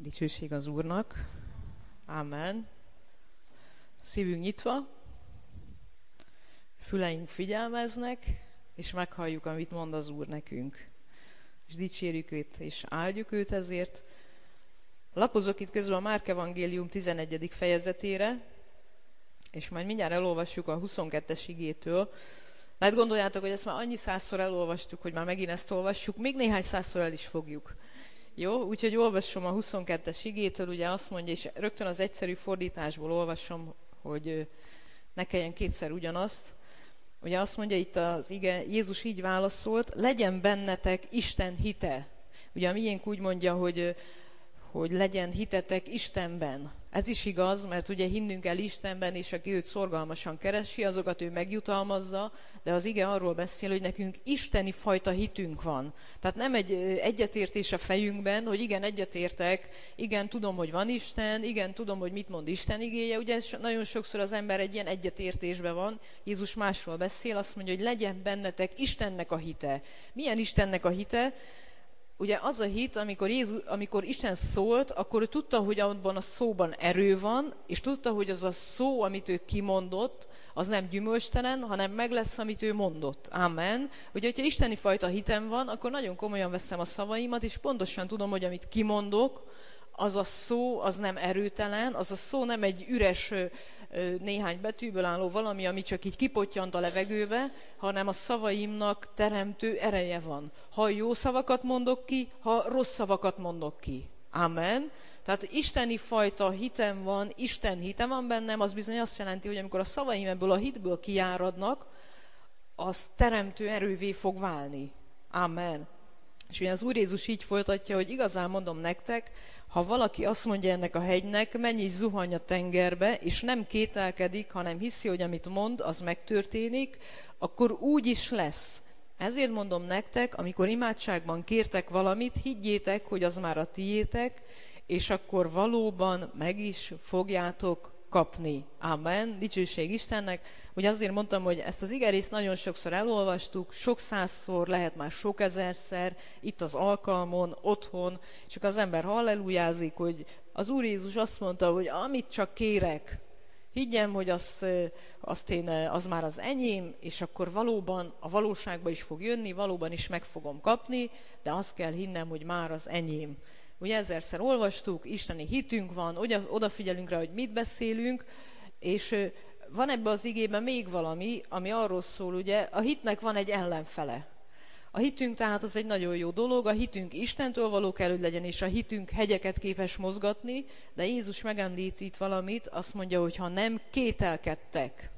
Dicsőség az Úrnak. Ámen. Szívünk nyitva, füleink figyelmeznek, és meghalljuk, amit mond az Úr nekünk. És dicsérjük őt, és áldjuk őt ezért. Lapozok itt közben a Márk evangélium 11. fejezetére, és majd mindjárt elolvassuk a 22-es igétől. Lehet gondoljátok, hogy ezt már annyi százszor elolvastuk, hogy már megint ezt olvassuk, még néhány százszor el is fogjuk. Jó, úgyhogy olvasom a 22-es igétől, ugye azt mondja, és rögtön az egyszerű fordításból olvasom, hogy ne kelljen kétszer ugyanazt. Ugye azt mondja itt az ige, Jézus így válaszolt, legyen bennetek Isten hite. Ugye a miénk úgy mondja, hogy legyen hitetek Istenben. Ez is igaz, mert ugye hinnünk el Istenben, és aki őt szorgalmasan keresi, azokat ő megjutalmazza, de az ige arról beszél, hogy nekünk isteni fajta hitünk van. Tehát nem egy egyetértés a fejünkben, hogy igen, egyetértek, igen, tudom, hogy van Isten, igen, tudom, hogy mit mond Isten igéje. Ugye nagyon sokszor az ember egy ilyen egyetértésben van. Jézus másról beszél, azt mondja, hogy legyen bennetek Istennek a hite. Milyen Istennek a hite? Ugye az a hit, amikor Isten szólt, akkor ő tudta, hogy abban a szóban erő van, és tudta, hogy az a szó, amit ő kimondott, az nem gyümölcstelen, hanem meg lesz, amit ő mondott. Amen. Ugye, hogyha isteni fajta hitem van, akkor nagyon komolyan veszem a szavaimat, és pontosan tudom, hogy amit kimondok, az a szó, az nem erőtelen, az a szó nem egy üres, néhány betűből álló valami, ami csak így kipottyant a levegőbe, hanem a szavaimnak teremtő ereje van. Ha jó szavakat mondok ki, ha rossz szavakat mondok ki. Amen. Tehát isteni fajta hitem van, Isten hitem van bennem, az bizony azt jelenti, hogy amikor a szavaim ebből a hitből kiáradnak, az teremtő erővé fog válni. Amen. És ugye az Úr Jézus így folytatja, hogy igazán mondom nektek, ha valaki azt mondja ennek a hegynek, menj és zuhanj a tengerbe, és nem kételkedik, hanem hiszi, hogy amit mond, az megtörténik, akkor úgy is lesz. Ezért mondom nektek, amikor imádságban kértek valamit, higgyétek, hogy az már a tiétek, és akkor valóban meg is fogjátok kapni. Amen. Dicsőség Istennek. Ugye azért mondtam, hogy ezt az igerészt nagyon sokszor elolvastuk, sok százszor, lehet már sok ezerszer, itt az alkalmon, otthon, csak az ember hallelujázik, hogy az Úr Jézus azt mondta, hogy amit csak kérek, higgyem, hogy az már az enyém, és akkor valóban a valóságba is fog jönni, valóban is meg fogom kapni, de azt kell hinnem, hogy már az enyém. Ugye ezerszer olvastuk, isteni hitünk van, odafigyelünk rá, hogy mit beszélünk, és van ebben az igében még valami, ami arról szól, ugye, a hitnek van egy ellenfele. A hitünk tehát az egy nagyon jó dolog, a hitünk Istentől való kell, hogy legyen, és a hitünk hegyeket képes mozgatni, de Jézus megemlít itt valamit, azt mondja, hogy ha nem kételkedtek.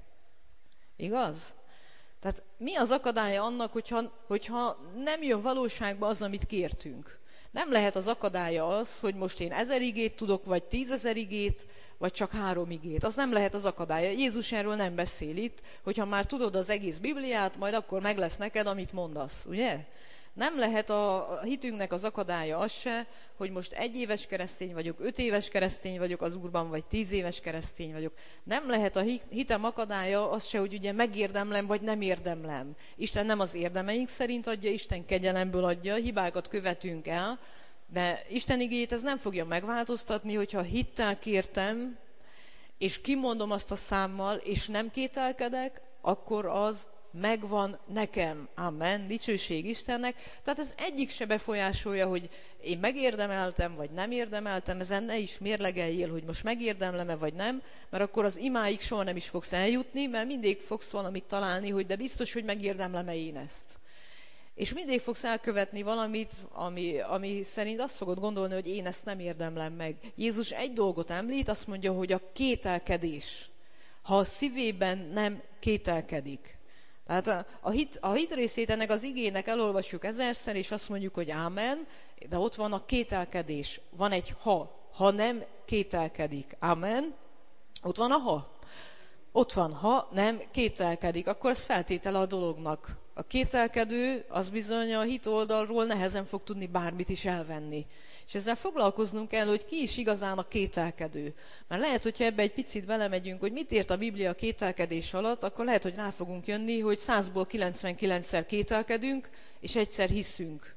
Igaz? Tehát mi az akadálya annak, hogyha nem jön valóságba az, amit kértünk? Nem lehet az akadálya az, hogy most én 1000 igét tudok, vagy 10 000 igét, vagy csak 3 igét. Az nem lehet az akadálya. Jézus erről nem beszél itt, hogyha már tudod az egész Bibliát, majd akkor meg lesz neked, amit mondasz, ugye? Nem lehet a hitünknek az akadálya az se, hogy most 1 éves keresztény vagyok, 5 éves keresztény vagyok az Úrban, vagy 10 éves keresztény vagyok. Nem lehet a hitem akadálya az se, hogy ugye megérdemlem, vagy nem érdemlem. Isten nem az érdemeink szerint adja, Isten kegyelemből adja, hibákat követünk el, de Isten igéjét ez nem fogja megváltoztatni, hogyha hittel kértem, és kimondom azt a számmal, és nem kételkedek, akkor az megvan nekem. Amen. Dicsőség Istennek. Tehát ez egyik se befolyásolja, hogy én megérdemeltem, vagy nem érdemeltem, ezen ne is mérlegeljél, hogy most megérdemlem-e, vagy nem, mert akkor az imáig soha nem is fogsz eljutni, mert mindig fogsz valamit találni, hogy de biztos, hogy megérdemlem-e én ezt. És mindig fogsz elkövetni valamit, ami szerint azt fogod gondolni, hogy én ezt nem érdemlem meg. Jézus egy dolgot említ, azt mondja, hogy a kételkedés. Ha a szívében nem kételkedik. Tehát a hit részét ennek az igének elolvassuk ezerszer, és azt mondjuk, hogy ámen, de ott van a kételkedés. Van egy ha nem kételkedik. Ámen. Ott van a ha. Ott van, ha nem kételkedik, akkor ez feltétele a dolognak. A kételkedő az bizony a hit oldalról nehezen fog tudni bármit is elvenni. És ezzel foglalkoznunk kell, hogy ki is igazán a kételkedő. Mert lehet, hogyha ebbe egy picit belemegyünk, hogy mit ért a Biblia a kételkedés alatt, akkor lehet, hogy rá fogunk jönni, hogy 100-ból 99-szer kételkedünk, és egyszer hiszünk.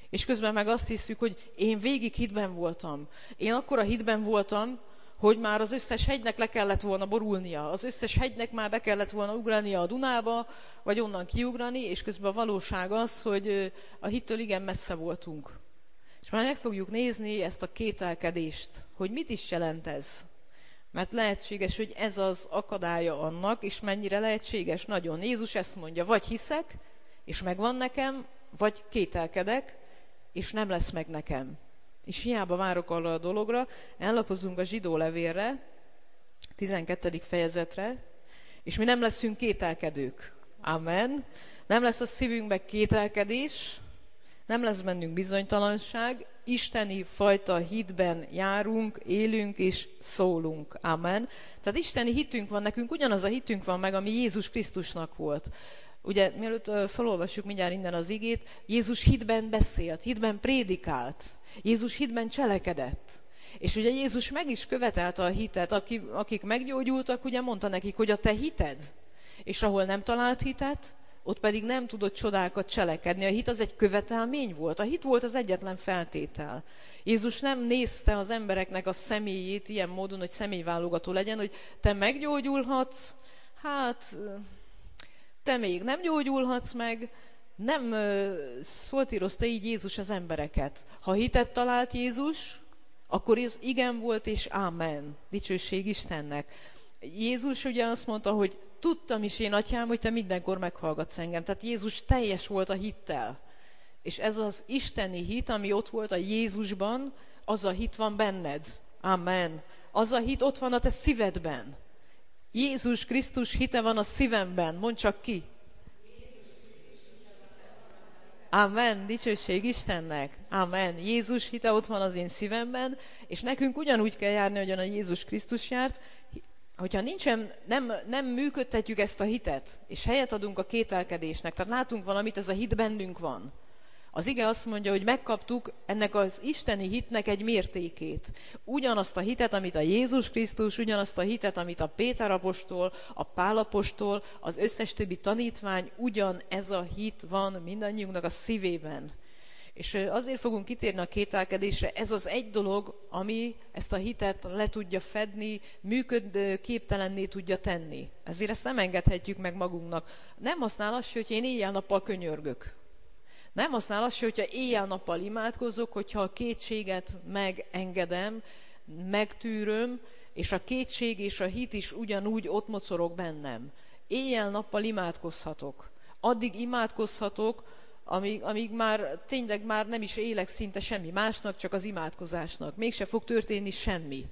És közben meg azt hiszük, hogy én végig hitben voltam. Én akkora hitben voltam, hogy már az összes hegynek le kellett volna borulnia, az összes hegynek már be kellett volna ugrania a Dunába, vagy onnan kiugrani, és közben a valóság az, hogy a hittől igen messze voltunk. És már meg fogjuk nézni ezt a kételkedést, hogy mit is jelent ez. Mert lehetséges, hogy ez az akadálya annak, és mennyire lehetséges, nagyon. Jézus ezt mondja, vagy hiszek, és megvan nekem, vagy kételkedek, és nem lesz meg nekem. És hiába várok arra a dologra, ellapozunk a zsidó levélre, 12. fejezetre, és mi nem leszünk kételkedők. Amen. Nem lesz a szívünkben kételkedés, nem lesz bennünk bizonytalanság, isteni fajta hitben járunk, élünk és szólunk. Amen. Tehát isteni hitünk van nekünk, ugyanaz a hitünk van meg, ami Jézus Krisztusnak volt. Ugye, mielőtt felolvassuk mindjárt innen az igét, Jézus hitben beszélt, hitben prédikált, Jézus hitben cselekedett. És ugye Jézus meg is követelte a hitet, akik meggyógyultak, ugye mondta nekik, hogy a te hited, és ahol nem talált hitet, ott pedig nem tudott csodákat cselekedni. A hit az egy követelmény volt, a hit volt az egyetlen feltétel. Jézus nem nézte az embereknek a személyét ilyen módon, hogy személyválogató legyen, hogy te meggyógyulhatsz, hát te még nem gyógyulhatsz meg, nem szoltírozta így Jézus az embereket. Ha hitet talált Jézus, akkor ez igen volt és ámen. Dicsőség Istennek. Jézus ugye azt mondta, hogy tudtam is én, atyám, hogy te mindenkor meghallgatsz engem. Tehát Jézus teljes volt a hittel. És ez az isteni hit, ami ott volt a Jézusban, az a hit van benned. Amen. Az a hit ott van a te szívedben. Jézus Krisztus hite van a szívemben. Mondd csak ki. Amen. Dicsőség Istennek. Amen. Jézus hite ott van az én szívemben, és nekünk ugyanúgy kell járni, ahogyan a Jézus Krisztus járt. Hogyha nem működtetjük ezt a hitet, és helyet adunk a kételkedésnek, tehát látunk valamit, ez a hit bennünk van. Az ige azt mondja, hogy megkaptuk ennek az isteni hitnek egy mértékét. Ugyanazt a hitet, amit a Jézus Krisztus, ugyanazt a hitet, amit a Péter apostol, a Pál apostol, az összes többi tanítvány, ugyan ez a hit van mindannyiunknak a szívében. És azért fogunk kitérni a kételkedésre, ez az egy dolog, ami ezt a hitet le tudja fedni, működőképtelenné tudja tenni. Ezért ezt nem engedhetjük meg magunknak. Nem használ azt, hogy én éjjel-nappal könyörgök. Nem használ azt, hogyha éjjel-nappal imádkozok, hogyha a kétséget megengedem, megtűröm, és a kétség és a hit is ugyanúgy ott mocorog bennem. Éjjel-nappal imádkozhatok. Addig imádkozhatok, amíg már tényleg már nem is élek szinte semmi másnak, csak az imádkozásnak. Mégse fog történni semmi.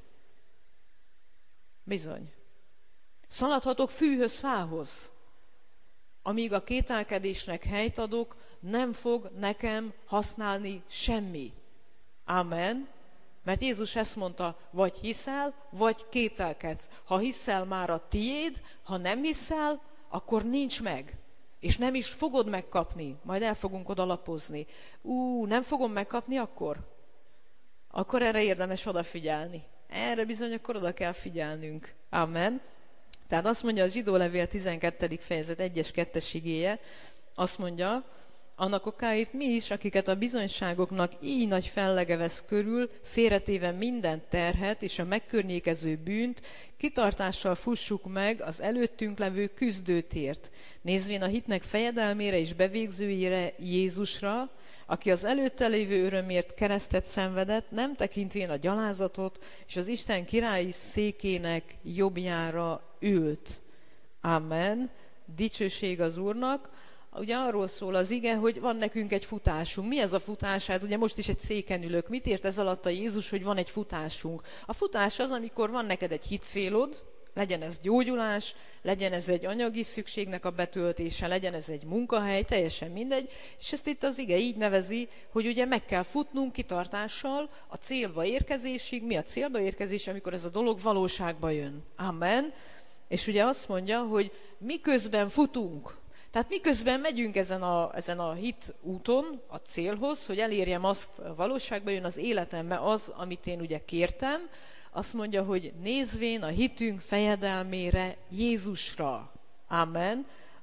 Bizony. Szaladhatok fűhöz, fához. Amíg a kételkedésnek helyt adok, nem fog nekem használni semmi. Amen. Mert Jézus ezt mondta, vagy hiszel, vagy kételkedsz. Ha hiszel, már a tiéd, ha nem hiszel, akkor nincs meg. És nem is fogod megkapni. Majd el fogunk oda lapozni. Nem fogom megkapni akkor? Akkor erre érdemes odafigyelni. Erre bizony akkor oda kell figyelnünk. Amen. Tehát azt mondja a zsidó levél 12. fejezet 1-es 2-es igéje, azt mondja, annak okáért mi is, akiket a bizonyságoknak így nagy fellege vesz körül, félretéve minden terhet és a megkörnyékező bűnt, kitartással fussuk meg az előttünk levő küzdőtért, nézvén a hitnek fejedelmére és bevégzőjére, Jézusra, aki az előtte lévő örömért keresztet szenvedett, nem tekintvén a gyalázatot, és az Isten királyi székének jobbjára ült. Amen. Dicsőség az Úrnak. Ugye arról szól az ige, hogy van nekünk egy futásunk. Mi ez a futás? Hát ugye most is egy széken ülök. Mit ért ez alatt a Jézus, hogy van egy futásunk? A futás az, amikor van neked egy hitcélod, legyen ez gyógyulás, legyen ez egy anyagi szükségnek a betöltése, legyen ez egy munkahely, teljesen mindegy, és ezt itt az ige így nevezi, hogy ugye meg kell futnunk kitartással a célba érkezésig. Mi a célba érkezés, amikor ez a dolog valóságba jön? Amen. És ugye azt mondja, hogy miközben futunk, tehát miközben megyünk ezen a hit úton, a célhoz, hogy elérjem azt, valóságban jön az életembe az, amit én ugye kértem, azt mondja, hogy nézvén a hitünk fejedelmére, Jézusra. Amen.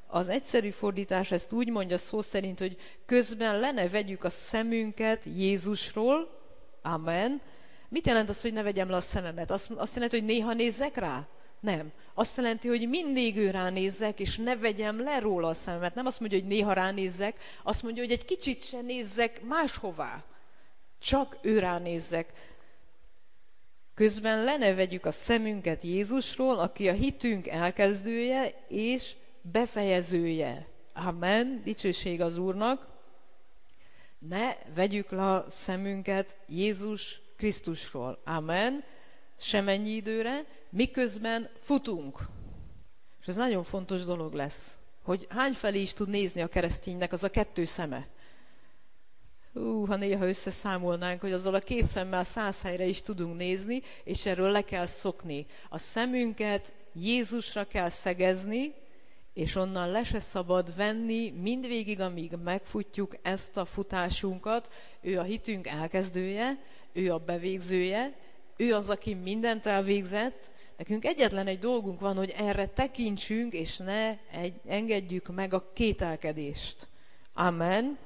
Az egyszerű fordítás ezt úgy mondja szó szerint, hogy közben le ne vegyük a szemünket Jézusról. Amen. Mit jelent az, hogy ne vegyem le a szememet? Azt jelenti, hogy néha nézzek rá? Nem. Azt jelenti, hogy mindig ő ránézzek, és ne vegyem le róla a szememet. Nem azt mondja, hogy néha ránézzek, azt mondja, hogy egy kicsit se nézzek máshová. Csak ő ránézzek. Közben le ne vegyük a szemünket Jézusról, aki a hitünk elkezdője és befejezője. Amen. Dicsőség az Úrnak. Ne vegyük le a szemünket Jézus Krisztusról. Amen. Semennyi időre, miközben futunk. És ez nagyon fontos dolog lesz, hogy hányfelé is tud nézni a kereszténynek az a 2 szeme. Ha néha összeszámolnánk, hogy azzal a 2 szemmel 100 helyre is tudunk nézni, és erről le kell szokni. A szemünket Jézusra kell szegezni, és onnan le se szabad venni mindvégig, amíg megfutjuk ezt a futásunkat. Ő a hitünk elkezdője, ő a bevégzője, ő az, aki mindent elvégzett. Nekünk egyetlen egy dolgunk van, hogy erre tekintsünk, és ne engedjük meg a kételkedést. Amen.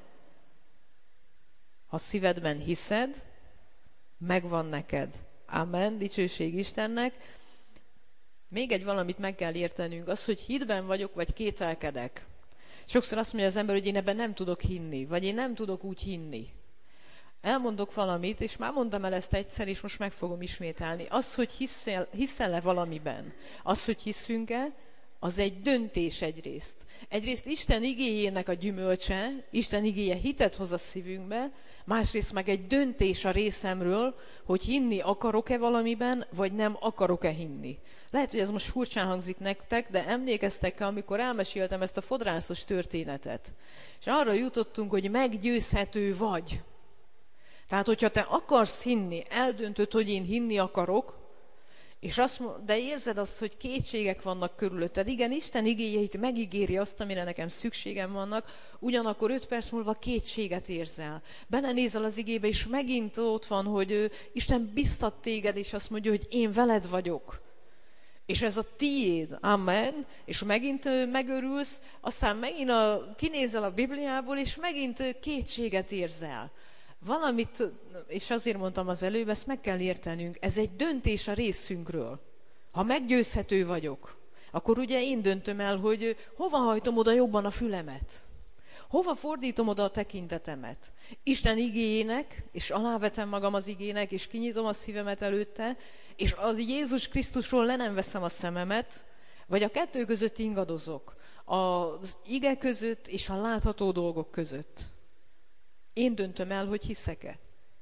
Ha szívedben hiszed, megvan neked. Amen. Dicsőség Istennek. Még egy valamit meg kell értenünk, az, hogy hitben vagyok, vagy kételkedek. Sokszor azt mondja az ember, hogy én ebben nem tudok hinni, vagy én nem tudok úgy hinni. Elmondok valamit, és már mondtam el ezt egyszer, és most meg fogom ismételni. Az, hogy hiszel-e valamiben, az, hogy hiszünk-e, az egy döntés egyrészt. Egyrészt Isten igéjének a gyümölcse, Isten igéje hitet hoz a szívünkbe, másrészt meg egy döntés a részemről, hogy hinni akarok-e valamiben, vagy nem akarok-e hinni. Lehet, hogy ez most furcsán hangzik nektek, de emlékeztek-e, amikor elmeséltem ezt a fodrászos történetet? És arra jutottunk, hogy meggyőzhető vagy. Tehát, hogyha te akarsz hinni, eldöntöd, hogy én hinni akarok, és de érzed azt, hogy kétségek vannak körülötted. Igen, Isten igéjeit megígéri azt, amire nekem szükségem vannak, ugyanakkor 5 perc múlva kétséget érzel. Belenézel az igébe, és megint ott van, hogy Isten biztat téged, és azt mondja, hogy én veled vagyok. És ez a tiéd, amen, és megint megörülsz, aztán megint kinézel a Bibliából, és megint kétséget érzel. Valamit, és azért mondtam az előbb, ezt meg kell értenünk, ez egy döntés a részünkről. Ha meggyőzhető vagyok, akkor ugye én döntöm el, hogy hova hajtom oda jobban a fülemet. Hova fordítom oda a tekintetemet? Isten igéjének, és alávetem magam az igének, és kinyitom a szívemet előtte, és az Jézus Krisztusról le nem veszem a szememet, vagy a 2 között ingadozok, az ige között és a látható dolgok között. Én döntöm el, hogy hiszek-e.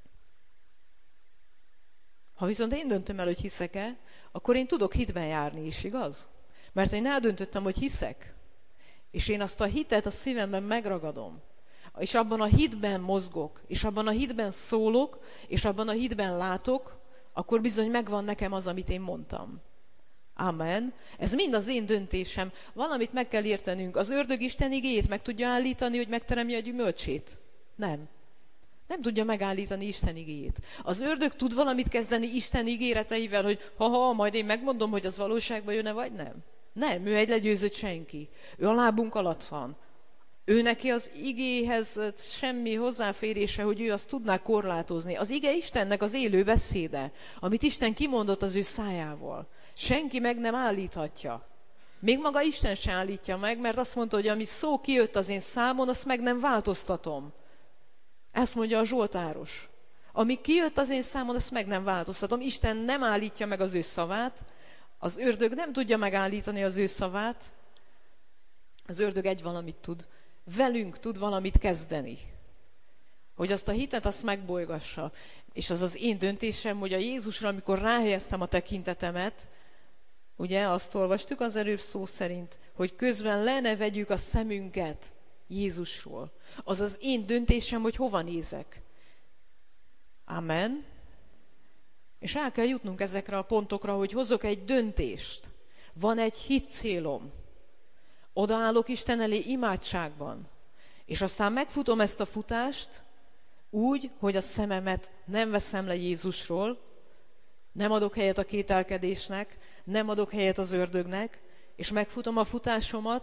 Ha viszont én döntöm el, hogy hiszek-e, akkor én tudok hitben járni is, igaz? Mert én eldöntöttem, hogy hiszek, és én azt a hitet a szívemben megragadom, és abban a hitben mozgok, és abban a hitben szólok, és abban a hitben látok, akkor bizony megvan nekem az, amit én mondtam. Amen. Ez mind az én döntésem. Valamit meg kell értenünk. Az ördög Isten igéjét meg tudja állítani, hogy megteremje a gyümölcsét? Nem. Nem tudja megállítani Isten igéjét. Az ördög tud valamit kezdeni Isten ígéreteivel, hogy majd én megmondom, hogy az valóságban jön-e, vagy nem? Nem, ő egy legyőzött senki. Ő a lábunk alatt van. Ő neki az igéhez semmi hozzáférése, hogy ő azt tudná korlátozni. Az ige Istennek az élő beszéde, amit Isten kimondott az ő szájával. Senki meg nem állíthatja. Még maga Isten se állítja meg, mert azt mondta, hogy ami szó kijött az én számon, azt meg nem változtatom. Ezt mondja a Zsoltáros. Ami kijött az én számon, azt meg nem változtatom. Isten nem állítja meg az ő szavát, az ördög nem tudja megállítani az ő szavát. Az ördög egy valamit tud. Velünk tud valamit kezdeni. Hogy azt a hitet, azt megbolygassa. És az az én döntésem, hogy a Jézusra, amikor ráhelyeztem a tekintetemet, ugye azt olvastuk az előbb szó szerint, hogy közben le ne vegyük a szemünket Jézusról. Az az én döntésem, hogy hova nézek. Amen. És el kell jutnunk ezekre a pontokra, hogy hozok egy döntést. Van egy hitcélom. Odaállok Isten elé imádságban. És aztán megfutom ezt a futást úgy, hogy a szememet nem veszem le Jézusról, nem adok helyet a kételkedésnek, nem adok helyet az ördögnek, és megfutom a futásomat,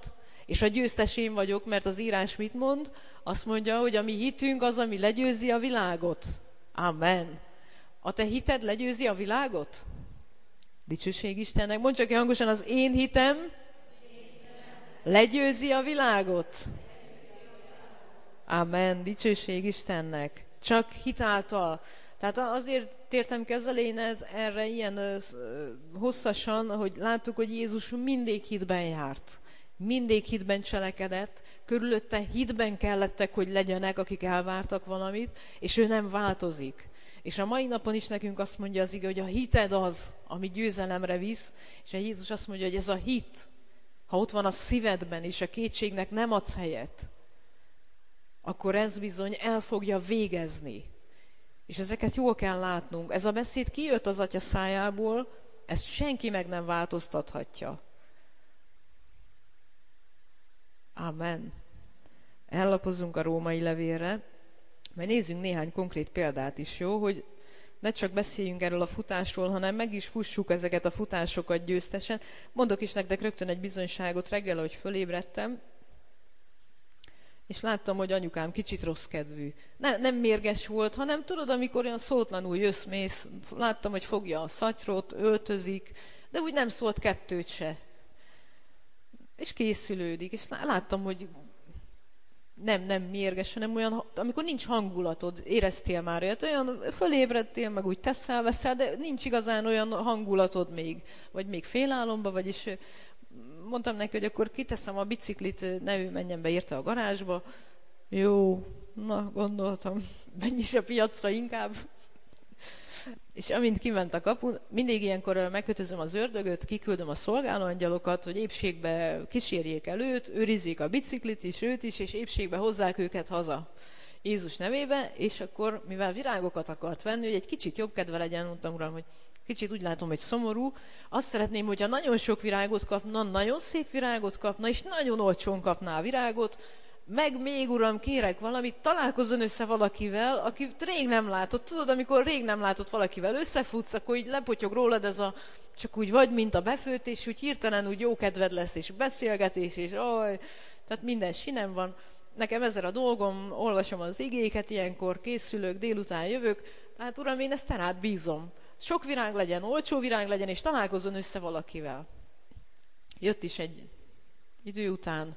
És a győztes én vagyok, mert az írás mit mond? Azt mondja, hogy a mi hitünk az, ami legyőzi a világot. Amen. A te hited legyőzi a világot? Dicsőség Istennek. Mondd csak ki hangosan, az én hitem legyőzi a világot. Amen. Dicsőség Istennek. Csak hitáltal. Tehát azért tértem ki az elején erre ilyen hosszasan, hogy láttuk, hogy Jézus mindig hitben járt. Mindig hitben cselekedett, körülötte hitben kellettek, hogy legyenek, akik elvártak valamit, és ő nem változik. És a mai napon is nekünk azt mondja az ige, hogy a hited az, ami győzelemre visz, és a Jézus azt mondja, hogy ez a hit, ha ott van a szívedben, és a kétségnek nem adsz helyet, akkor ez bizony el fogja végezni. És ezeket jól kell látnunk. Ez a beszéd kijött az Atya szájából, ezt senki meg nem változtathatja. Amen. Ellapozunk a római levélre, mert nézzünk néhány konkrét példát is, jó? Hogy ne csak beszéljünk erről a futásról, hanem meg is fussuk ezeket a futásokat győztesen. Mondok is nektek rögtön egy bizonyságot reggel, hogy fölébredtem, és láttam, hogy anyukám kicsit rossz kedvű. Nem mérges volt, hanem tudod, amikor olyan szótlanul jössz-mész, láttam, hogy fogja a szatyrot, öltözik, de úgy nem szólt kettőt se. És készülődik, és láttam, hogy nem mérges, hanem olyan, amikor nincs hangulatod, éreztél már olyat, olyan fölébredtél, meg úgy teszel-veszel, de nincs igazán olyan hangulatod még, vagy még félálomba, vagyis mondtam neki, hogy akkor kiteszem a biciklit, ne ő menjen be érte a garázsba. Jó, na gondoltam, menj is a piacra inkább. És amint kiment a kapun, mindig ilyenkor megkötözöm az ördögöt, kiküldöm a szolgálóangyalokat, hogy épségbe kísérjék el őt, őrizzék a biciklit is, őt is, és épségbe hozzák őket haza. Jézus nevébe, és akkor, mivel virágokat akart venni, hogy egy kicsit jobb kedve legyen, mondtam, Uram, hogy kicsit úgy látom, hogy szomorú, azt szeretném, hogyha nagyon sok virágot kapna, nagyon szép virágot kapna, és nagyon olcsón kapná a virágot, meg még, Uram, kérek valamit, találkozzon össze valakivel, akit rég nem látott. Tudod, amikor rég nem látott valakivel összefutsz, akkor így lepotyog rólad ez a, csak úgy vagy, mint a befőtés, úgy hirtelen úgy jó kedved lesz, és beszélgetés, és tehát minden sinem van. Nekem ezzel a dolgom, olvasom az igéket, ilyenkor készülök, délután jövök, hát Uram, én ezt te rád bízom. Sok virág legyen, olcsó virág legyen, és találkozzon össze valakivel. Jött is egy idő után,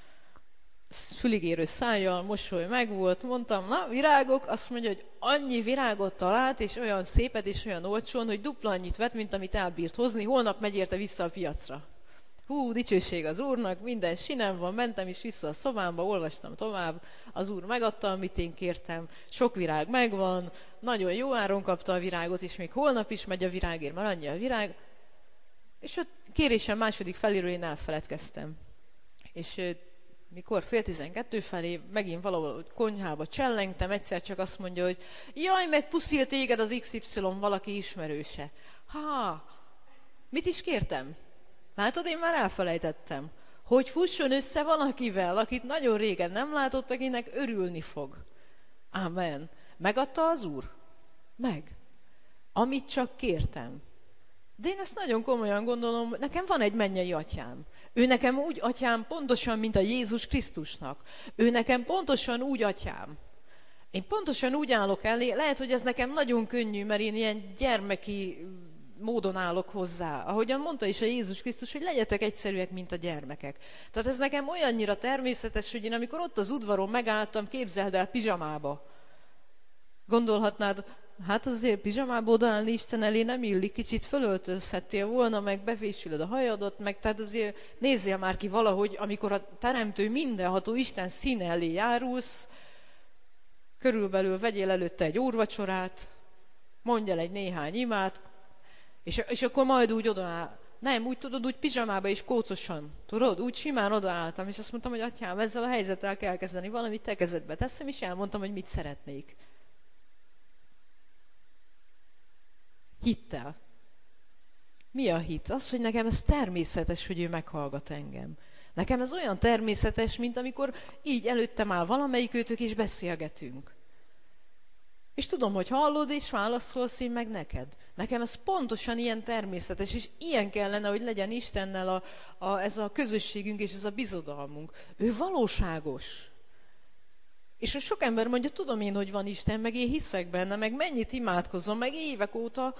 füligérő szájjal, mosoly megvolt, mondtam, na, virágok, azt mondja, hogy annyi virágot talált, és olyan szépet, és olyan olcsón, hogy dupla annyit vett, mint amit elbírt hozni, holnap megy érte vissza a piacra. Hú, dicsőség az Úrnak, minden sinem van, mentem is vissza a szobámba, olvastam tovább, az Úr megadta, amit én kértem, sok virág megvan, nagyon jó áron kapta a virágot, és még holnap is megy a virágért, mert annyi a virág, és a kérésem második feléről én elfeledkeztem. És mikor 11:30 felé megint valahol konyhába csellengtem, egyszer csak azt mondja, hogy jaj, meg puszil téged az XY valaki ismerőse. Mit is kértem? Látod, én már elfelejtettem, hogy fusson össze valakivel, akit nagyon régen nem látott, akinek örülni fog. Amen. Megadta az Úr? Meg. Amit csak kértem. De én ezt nagyon komolyan gondolom, nekem van egy mennyei atyám. Ő nekem úgy atyám pontosan, mint a Jézus Krisztusnak. Ő nekem pontosan úgy atyám. Én pontosan úgy állok elé, lehet, hogy ez nekem nagyon könnyű, mert én ilyen gyermeki módon állok hozzá. Ahogyan mondta is a Jézus Krisztus, hogy legyetek egyszerűek, mint a gyermekek. Tehát ez nekem olyannyira természetes, hogy én amikor ott az udvaron megálltam, képzeld el, pizsamába. Gondolhatnád, hát azért pizsamába odaállni Isten elé nem illik, kicsit fölöltözhettél volna, meg befésülöd a hajadat, meg tehát azért nézzél már ki valahogy, amikor a Teremtő mindenható Isten színe elé járulsz, körülbelül vegyél előtte egy úrvacsorát, mondj el egy néhány imát, és akkor majd úgy odaáll. Nem, úgy tudod, úgy pizsamába és kócosan. Tudod, úgy simán odaálltam, és azt mondtam, hogy atyám, ezzel a helyzettel kell kezdeni, valamit te kezedbe teszem, és elmondtam, hogy mit szeretnék. Hittel. Mi a hit? Az, hogy nekem ez természetes, hogy ő meghallgat engem. Nekem ez olyan természetes, mint amikor így előttem áll valamelyik őtök, és beszélgetünk. És tudom, hogy hallod, és válaszolsz, én meg neked. Nekem ez pontosan ilyen természetes, és ilyen kellene, hogy legyen Istennel ez a közösségünk, és ez a bizodalmunk. Ő valóságos. És sok ember mondja, tudom én, hogy van Isten, meg én hiszek benne, meg mennyit imádkozom, meg évek óta,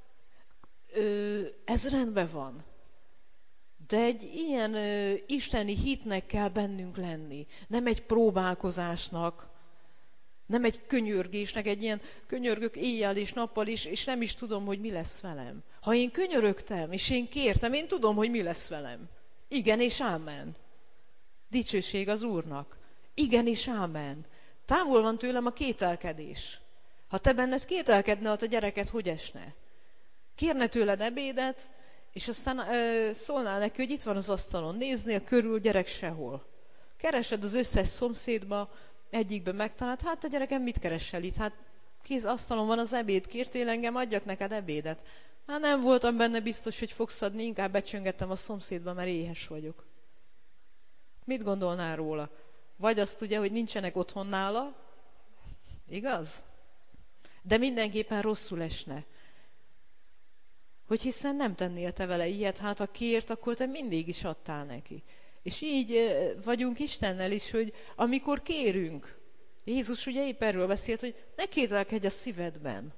ez rendben van. De egy ilyen isteni hitnek kell bennünk lenni. Nem egy próbálkozásnak, nem egy könyörgésnek, egy ilyen könyörgök éjjel és nappal is, és nem is tudom, hogy mi lesz velem. Ha én könyörögtem, és én kértem, én tudom, hogy mi lesz velem. Igen és ámen. Dicsőség az Úrnak. Igen és ámen. Távol van tőlem a kételkedés. Ha te benned kételkedne, a gyereket hogy esne? Kérne tőled ebédet, és aztán szólnál neki, hogy itt van az asztalon, néznél körül, gyerek sehol. Keresed az összes szomszédba, egyikben megtalált, hát a gyerekem mit keresel itt? Hát kész asztalon van az ebéd, kértél engem, adjak neked ebédet. Hát nem voltam benne biztos, hogy fogsz adni, inkább becsöngettem a szomszédba, mert éhes vagyok. Mit gondolnál róla? Vagy azt ugye, hogy nincsenek otthon nála, igaz? De mindenképpen rosszul esne. Hogy hiszen nem tennél te vele ilyet, hát ha kért, akkor te mindig is adtál neki. És így vagyunk Istennel is, hogy amikor kérünk, Jézus ugye épp erről beszélt, hogy ne kételkedj a szívedben.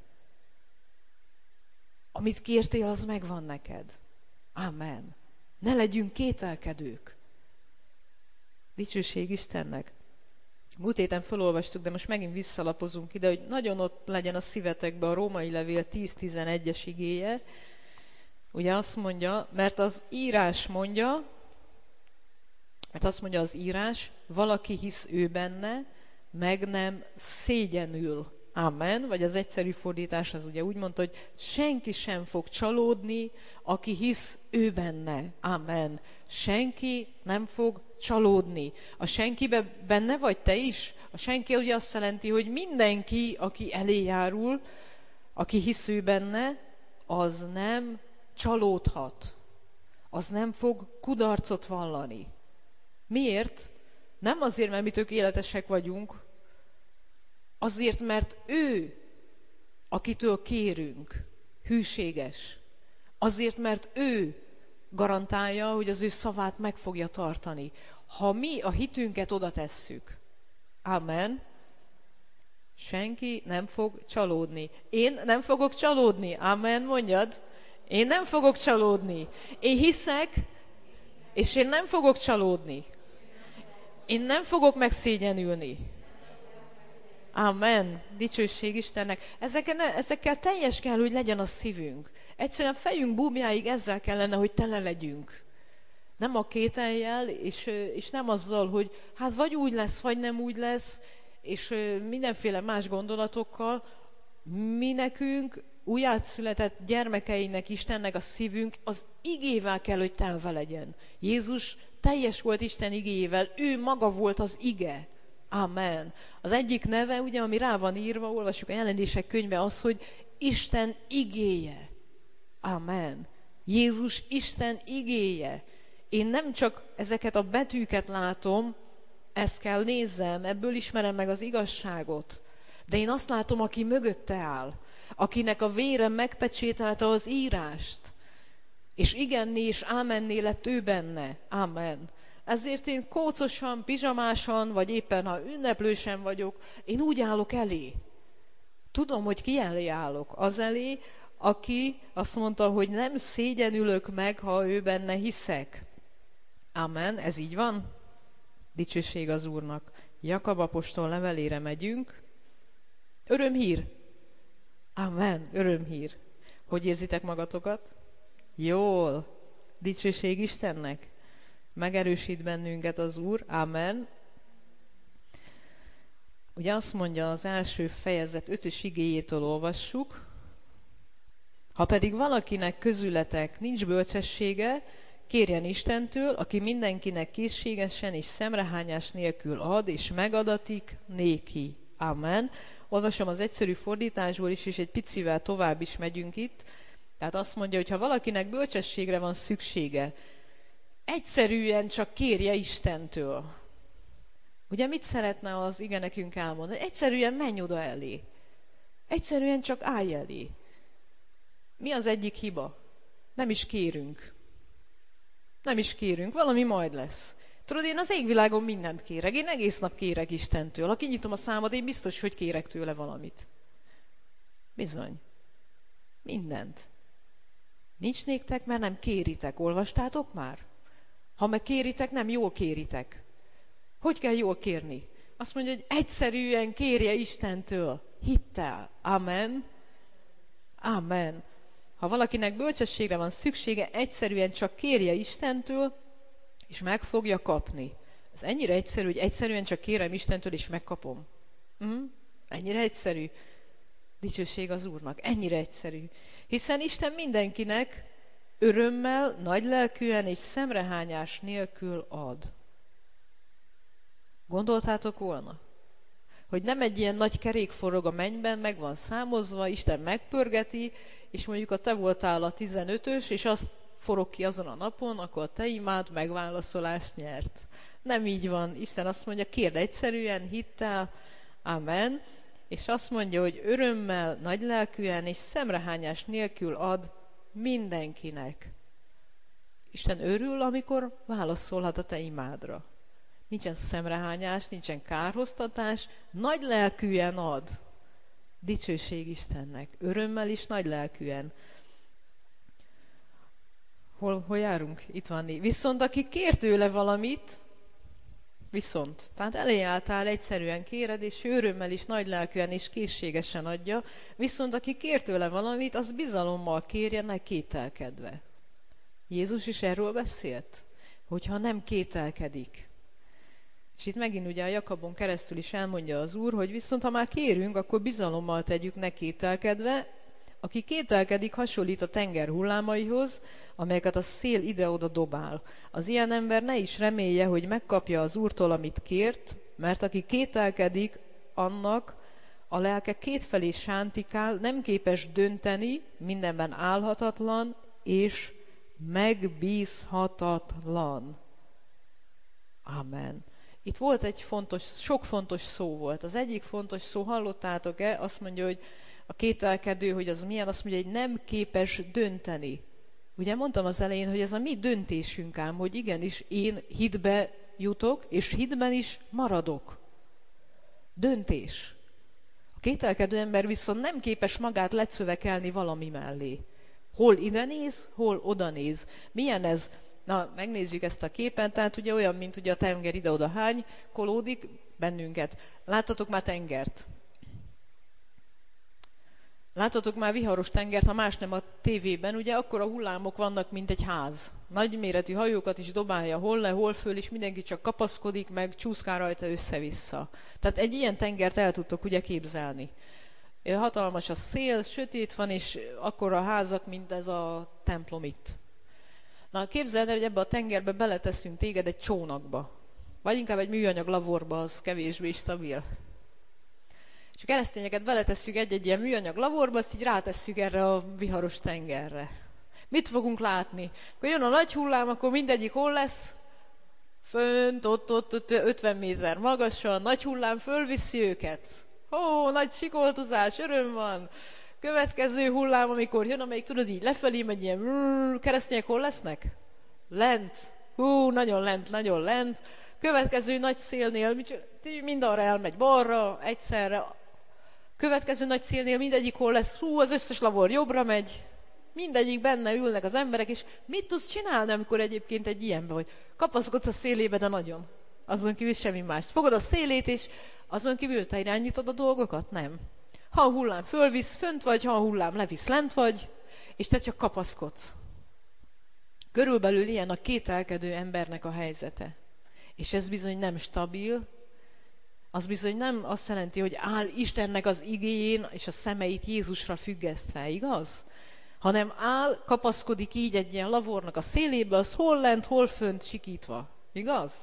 Amit kértél, az megvan neked. Amen. Ne legyünk kételkedők. Dicsőség Istennek. Múlt héten felolvastuk, de most megint visszalapozunk ide, hogy nagyon ott legyen a szívetekben a Római Levél 10-11-es igéje. Ugye azt mondja, mert azt mondja az írás, valaki hisz ő benne, meg nem szégyenül. Amen. Vagy az egyszerű fordítás az ugye úgy mondta, hogy senki sem fog csalódni, aki hisz ő benne. Amen. Senki nem fog csalódni. A senkibe benne vagy te is? A senki ugye azt jelenti, hogy mindenki, aki elé járul, aki hisz ő benne, az nem csalódhat. Az nem fog kudarcot vallani. Miért? Nem azért, mert mi tökéletesek vagyunk, azért, mert ő, akitől kérünk, hűséges. Azért, mert ő garantálja, hogy az ő szavát meg fogja tartani. Ha mi a hitünket oda tesszük, amen, senki nem fog csalódni. Én nem fogok csalódni, amen, mondjad. Én nem fogok csalódni. Én hiszek, és én nem fogok csalódni. Én nem fogok megszégyenülni. Amen. Dicsőség Istennek. Ezekkel teljes kell, hogy legyen a szívünk. Egyszerűen fejünk búbjáig ezzel kellene, hogy tele legyünk. Nem a kétellyel, és nem azzal, hogy hát vagy úgy lesz, vagy nem úgy lesz, és mindenféle más gondolatokkal. Mi nekünk, újjászületett gyermekeinek, Istennek a szívünk, az igével kell, hogy telve legyen. Jézus teljes volt Isten igéjével, ő maga volt az ige. Amen. Az egyik neve, ugye, ami rá van írva, olvassuk a Jelenések könyve, az, hogy Isten igéje. Amen. Jézus Isten igéje. Én nem csak ezeket a betűket látom, ezt kell nézzem, ebből ismerem meg az igazságot, de én azt látom, aki mögötte áll, akinek a vére megpecsételte az írást, és igenné és ámenné lett ő benne. Amen. Ezért én kócosan, pizsamásan, vagy éppen ha ünneplősen vagyok, én úgy állok elé. Tudom, hogy ki elé állok. Az elé, aki azt mondta, hogy nem szégyenülök meg, ha ő benne hiszek. Amen. Ez így van? Dicsőség az Úrnak. Jakab apostol levelére megyünk. Örömhír. Amen. Örömhír. Hogy érzitek magatokat? Jól. Dicsőség Istennek. Megerősít bennünket az Úr. Amen. Ugye azt mondja az első fejezet 5. igéjétől olvassuk. Ha pedig valakinek közületek nincs bölcsessége, kérjen Istentől, aki mindenkinek készségesen és szemrehányás nélkül ad, és megadatik néki. Amen. Olvasom az egyszerű fordításból is, és egy picivel tovább is megyünk itt. Tehát azt mondja, hogy ha valakinek bölcsességre van szüksége, egyszerűen csak kérje Istentől. Ugye mit szeretne az ige nekünk elmondani? Egyszerűen menj oda elé. Egyszerűen csak állj elé. Mi az egyik hiba? Nem is kérünk. Nem is kérünk, valami majd lesz. Tudod, én az égvilágon mindent kérek. Én egész nap kérek Istentől. Ha kinyitom a számot, én biztos, hogy kérek tőle valamit. Bizony. Mindent. Nincs néktek, mert nem kéritek. Olvastátok már? Ha meg kéritek, nem jól kéritek. Hogy kell jól kérni? Azt mondja, hogy egyszerűen kérje Istentől. Hittel. Amen. Amen. Ha valakinek bölcsességre van szüksége, egyszerűen csak kérje Istentől, és meg fogja kapni. Ez ennyire egyszerű, hogy egyszerűen csak kérem Istentől, és megkapom. Ennyire egyszerű. Dicsőség az Úrnak. Ennyire egyszerű. Hiszen Isten mindenkinek örömmel, nagylelkűen és szemrehányás nélkül ad. Gondoltátok volna? Hogy nem egy ilyen nagy kerék forog a mennyben, meg van számozva, Isten megpörgeti, és mondjuk a te voltál a 15-ös, és azt forog ki azon a napon, akkor a te imád megválaszolást nyert. Nem így van. Isten azt mondja, kérd egyszerűen, hittel, amen, és azt mondja, hogy örömmel, nagylelkűen és szemrehányás nélkül ad mindenkinek. Isten örül, amikor válaszolhat a te imádra. Nincsen szemrehányás, nincsen kárhoztatás, nagy lelkűen ad. Dicsőség Istennek. Örömmel is nagy lelkűen. Hol járunk? Itt van. Viszont aki kér tőle valamit, tehát elé álltál, egyszerűen kéred, és örömmel is nagy lelkűen és készségesen adja, viszont aki kér tőle valamit, az bizalommal kérje, ne kételkedve. Jézus is erről beszélt, hogyha nem kételkedik. És itt megint ugye a Jakabon keresztül is elmondja az Úr, hogy viszont ha már kérünk, akkor bizalommal tegyük, ne kételkedve. Aki kételkedik, hasonlít a tenger hullámaihoz, amelyeket a szél ide-oda dobál. Az ilyen ember ne is remélje, hogy megkapja az Úrtól, amit kért, mert aki kételkedik, annak a lelke kétfelé sántikál, nem képes dönteni, mindenben álhatatlan és megbízhatatlan. Amen. Itt volt sok fontos szó volt. Az egyik fontos szó, hallottátok-e? Azt mondja, hogy a kételkedő, hogy az milyen, azt mondja, hogy nem képes dönteni. Ugye mondtam az elején, hogy ez a mi döntésünk ám, hogy igenis én hitbe jutok, és hitben is maradok. Döntés. A kételkedő ember viszont nem képes magát lecövekelni valami mellé. Hol ide néz, hol oda néz. Milyen ez? Na, megnézzük ezt a képet, tehát ugye olyan, mint ugye a tenger ide-oda hánykolódik bennünket. Láttatok már tengert? Láttatok már viharos tengert, ha más nem a tévében, ugye akkora hullámok vannak, mint egy ház. Nagyméretű hajókat is dobálja hol le, hol föl, és mindenki csak kapaszkodik, meg csúszkál rajta össze-vissza. Tehát egy ilyen tengert el tudtok ugye képzelni. Hatalmas a szél, sötét van, és akkora házak, mint ez a templom itt. Na, képzeld el, hogy ebbe a tengerbe beleteszünk téged egy csónakba. Vagy inkább egy műanyag lavorba, az kevésbé stabil. És a keresztényeket beletesszük egy-egy ilyen műanyag lavorba, azt így rátesszük erre a viharos tengerre. Mit fogunk látni? Akkor jön a nagy hullám, akkor mindegyik hol lesz? Fönt, ott 50 méter magasan, nagy hullám fölviszi őket. Ó, nagy sikoltozás, öröm van. Következő hullám, amikor jön, amelyik tudod így lefelé megy, ilyen keresztények hol lesznek? Lent. Nagyon lent, nagyon lent. Következő nagy szélnél, mind arra elmegy balra, egyszerre. Következő nagy szélnél mindegyik hol lesz, az összes lavor jobbra megy. Mindegyik benne ülnek az emberek, és mit tudsz csinálni, amikor egyébként egy ilyenben vagy? Kapaszkodsz a szélébe, de nagyon. Azon kívül semmi más. Fogod a szélét, és azon kívül te irányítod a dolgokat? Nem. Ha a hullám fölvisz, fönt vagy, ha a hullám levisz, lent vagy, és te csak kapaszkodsz. Körülbelül ilyen a kételkedő embernek a helyzete. És ez bizony nem stabil, az bizony nem azt jelenti, hogy áll Istennek az igéjén, és a szemeit Jézusra függesztve, igaz? Hanem áll, kapaszkodik így egy ilyen lavornak a szélébe, az hol lent, hol fönt sikítva. Igaz?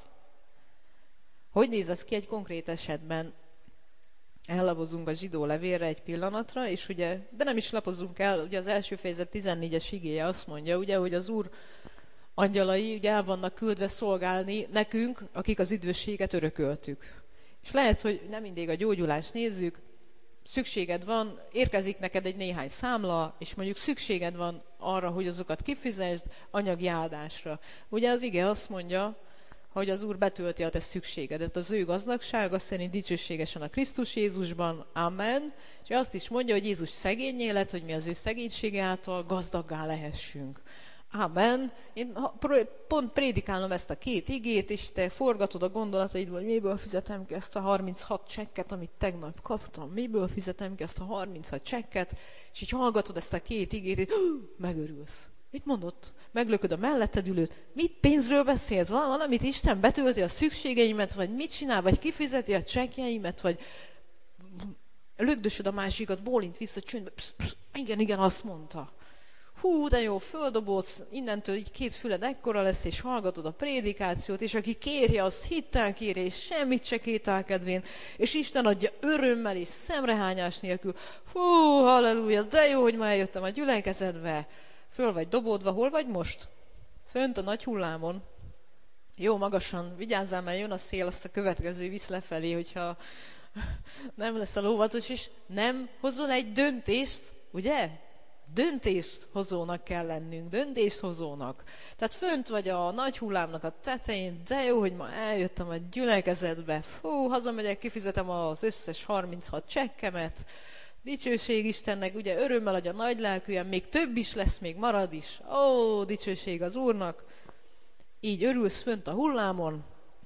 Hogy néz ez ki egy konkrét esetben? Ellapozunk a zsidó levélre egy pillanatra, és ugye, de nem is lapozunk el, ugye az első fejezet 14-es igéje azt mondja, ugye, hogy az Úr angyalai ugye el vannak küldve szolgálni nekünk, akik az üdvösséget örököltük. És lehet, hogy nem mindig a gyógyulást nézzük, szükséged van, érkezik neked egy néhány számla, és mondjuk szükséged van arra, hogy azokat kifizesd anyagi áldásra. Ugye az ige azt mondja, hogy az Úr betölti a te szükségedet. Az ő gazdagsága szerint dicsőségesen a Krisztus Jézusban. Amen. És azt is mondja, hogy Jézus szegényé lett, hogy mi az ő szegénysége által gazdaggá lehessünk. Amen. Én pont prédikálom ezt a két igét, és te forgatod a gondolataidból, hogy miből fizetem ki ezt a 36 csekket, amit tegnap kaptam, miből fizetem ki ezt a 36 csekket, és így hallgatod ezt a két igét, és megörülsz. Mit mondott? Meglököd a melletted ülőt. Mit pénzről beszélsz? Valamit Isten betölti a szükségeimet, vagy mit csinál, vagy kifizeti a csekkjeimet, vagy lögdösöd a másikat, bólint vissza csöndbe. Igen, azt mondta. Hú, de jó, földobódsz, innentől így két füled ekkora lesz, és hallgatod a prédikációt, és aki kéri, az hittel kéri, és semmit se kételkedvén, és Isten adja örömmel és szemrehányás nélkül. Hú, halleluja, de jó, hogy már eljöttem a gyülekezetbe. Föl vagy dobódva, hol vagy most? Fönt a nagy hullámon. Jó, magasan, vigyázzál, mert jön a szél, azt a következő visz lefelé, hogyha nem lesz a lóvatos, és nem hozol egy döntést, ugye? Döntést hozónak kell lennünk, döntéshozónak. Tehát fönt vagy a nagy hullámnak a tetején, de jó, hogy ma eljöttem a gyülekezetbe. Fú, hazamegyek, kifizetem az összes 36 csekkemet. Dicsőség Istennek, ugye örömmel adja nagy lelkűen, még több is lesz, még marad is. Ó, dicsőség az Úrnak. Így örülsz fönt a hullámon.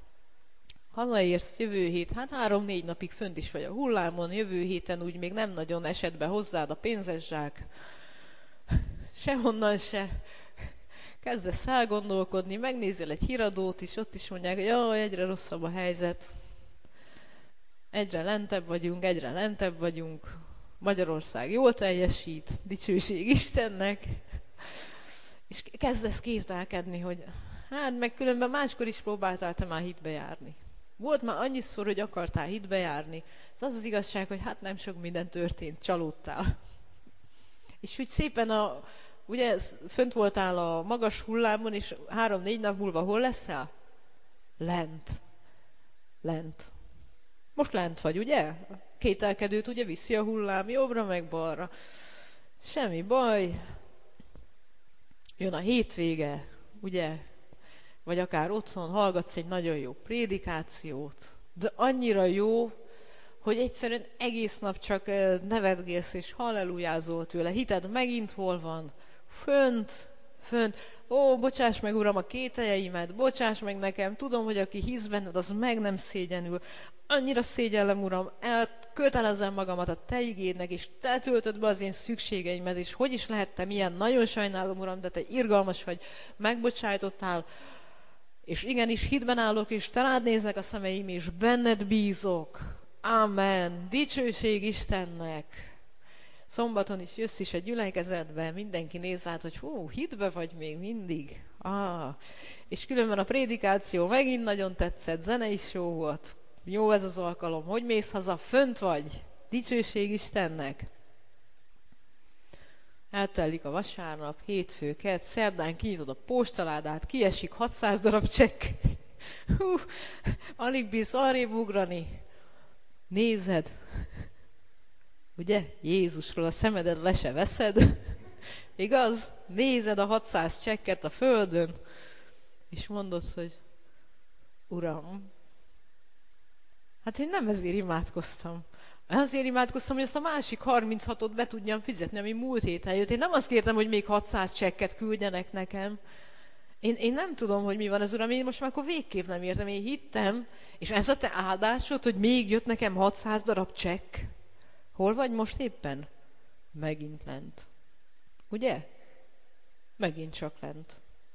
Hazaérsz jövő hét, 3-4 napig fönt is vagy a hullámon, jövő héten úgy még nem nagyon esett be hozzád a pénzes zsák. Sehonnan se. Kezdesz elgondolkodni, megnézel egy híradót is, ott is mondják, hogy jaj, egyre rosszabb a helyzet. Egyre lentebb vagyunk. Magyarország jól teljesít, dicsőség Istennek. És kezdesz kételkedni, hogy hát meg különben máskor is próbáltál te már hitbe járni. Volt már annyiszor, hogy akartál hitbe járni. Az az igazság, hogy hát nem sok minden történt, csalódtál. És úgy szépen ugye fönt voltál a magas hullámon, és 3-4 nap múlva hol leszel? Lent. Most lent vagy, ugye? Kételkedőt ugye viszi a hullám jobbra meg balra. Semmi baj. Jön a hétvége, ugye? Vagy akár otthon hallgatsz egy nagyon jó prédikációt. De annyira jó, hogy egyszerűen egész nap csak nevetgélsz és hallelujázol tőle. Hited megint hol van? Fönt. Ó, bocsáss meg, Uram, a kételjeimet, bocsáss meg nekem, tudom, hogy aki hisz benned, az meg nem szégyenül. Annyira szégyellem, Uram, elkötelezem magamat a Te igédnek, és Te töltöd be az én szükségeimet, és hogy is lehettem ilyen? Nagyon sajnálom, Uram, de Te irgalmas vagy, megbocsájtottál, és igenis hitben állok, és Te rád néznek a szemeim, és benned bízok. Amen. Dicsőség Istennek. Szombaton is jössz is a gyülekezetbe, mindenki néz át, hogy hitbe vagy még mindig. És különben a prédikáció megint nagyon tetszett, zene is jó volt. Jó ez az alkalom. Hogy mész haza? Fönt vagy? Dicsőség Istennek. Eltelik a vasárnap, hétfő, kedd, szerdán kinyitod a postaládát, kiesik 600 darab csekk. Alig bírsz arrébb ugrani. Nézed. Ugye? Jézusról a szemedet le se veszed. Igaz? Nézed a 600 csekket a földön, és mondod, hogy Uram, hát én nem ezért imádkoztam. Azért imádkoztam, hogy azt a másik 36-ot be tudjam fizetni, ami múlt héten jött. Én nem azt kértem, hogy még 600 csekket küldjenek nekem. Én nem tudom, hogy mi van ez, Uram, én most már akkor végképp nem értem. Én hittem, és ez a te áldásod, hogy még jött nekem 600 darab csekk. Hol vagy most éppen? Megint lent. Ugye? Megint csak lent.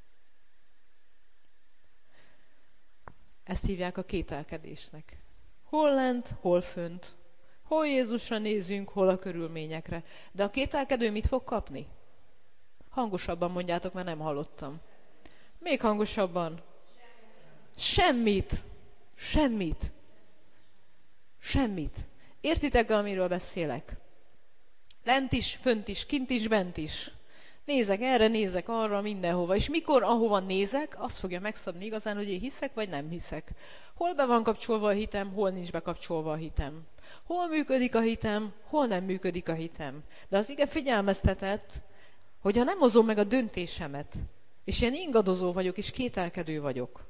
Ezt hívják a kételkedésnek. Hol lent, hol fönt. Hol Jézusra nézünk, hol a körülményekre. De a kételkedő mit fog kapni? Hangosabban mondjátok, mert nem hallottam. Még hangosabban. Semmit. Értitek, amiről beszélek? Lent is, fönt is, kint is, bent is. Nézek erre, nézek arra, mindenhova. És mikor, ahova nézek, azt fogja megszabni igazán, hogy én hiszek, vagy nem hiszek. Hol be van kapcsolva a hitem, hol nincs bekapcsolva a hitem. Hol működik a hitem, hol nem működik a hitem. De az ige figyelmeztetett, hogy ha nem hozom meg a döntésemet, és ilyen ingadozó vagyok, és kételkedő vagyok,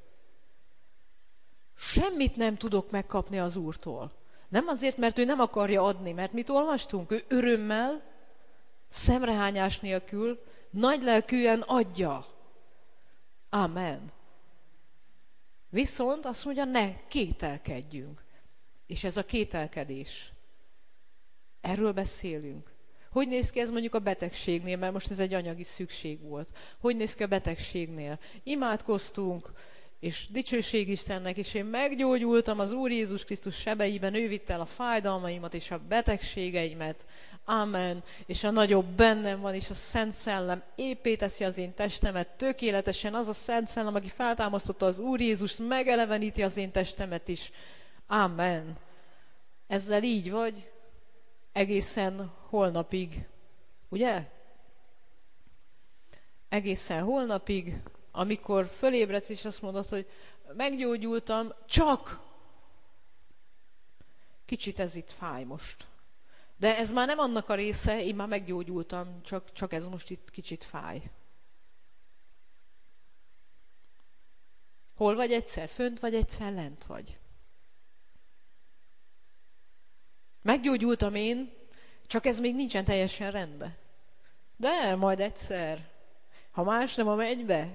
semmit nem tudok megkapni az Úrtól. Nem azért, mert ő nem akarja adni, mert mit olvastunk? Ő örömmel, szemrehányás nélkül, nagylelkűen adja. Amen. Viszont azt mondja, ne kételkedjünk. És ez a kételkedés. Erről beszélünk. Hogy néz ki ez mondjuk a betegségnél, mert most ez egy anyagi szükség volt. Hogy néz ki a betegségnél? Imádkoztunk, és dicsőség Istennek, és én meggyógyultam az Úr Jézus Krisztus sebeiben, ő vitt el a fájdalmaimat és a betegségeimet. Amen. És a nagyobb bennem van, és a Szent Szellem épé teszi az én testemet tökéletesen. Az a Szent Szellem, aki feltámasztotta az Úr Jézust, megeleveníti az én testemet is. Amen. Ezzel így vagy egészen holnapig. Ugye? Egészen holnapig, amikor fölébredsz, és azt mondod, hogy meggyógyultam, csak kicsit ez itt fáj most. De ez már nem annak a része, én már meggyógyultam, csak ez most itt kicsit fáj. Hol vagy egyszer fönt, vagy egyszer lent vagy? Meggyógyultam én, csak ez még nincsen teljesen rendben. De majd egyszer, ha más nem a mennybe.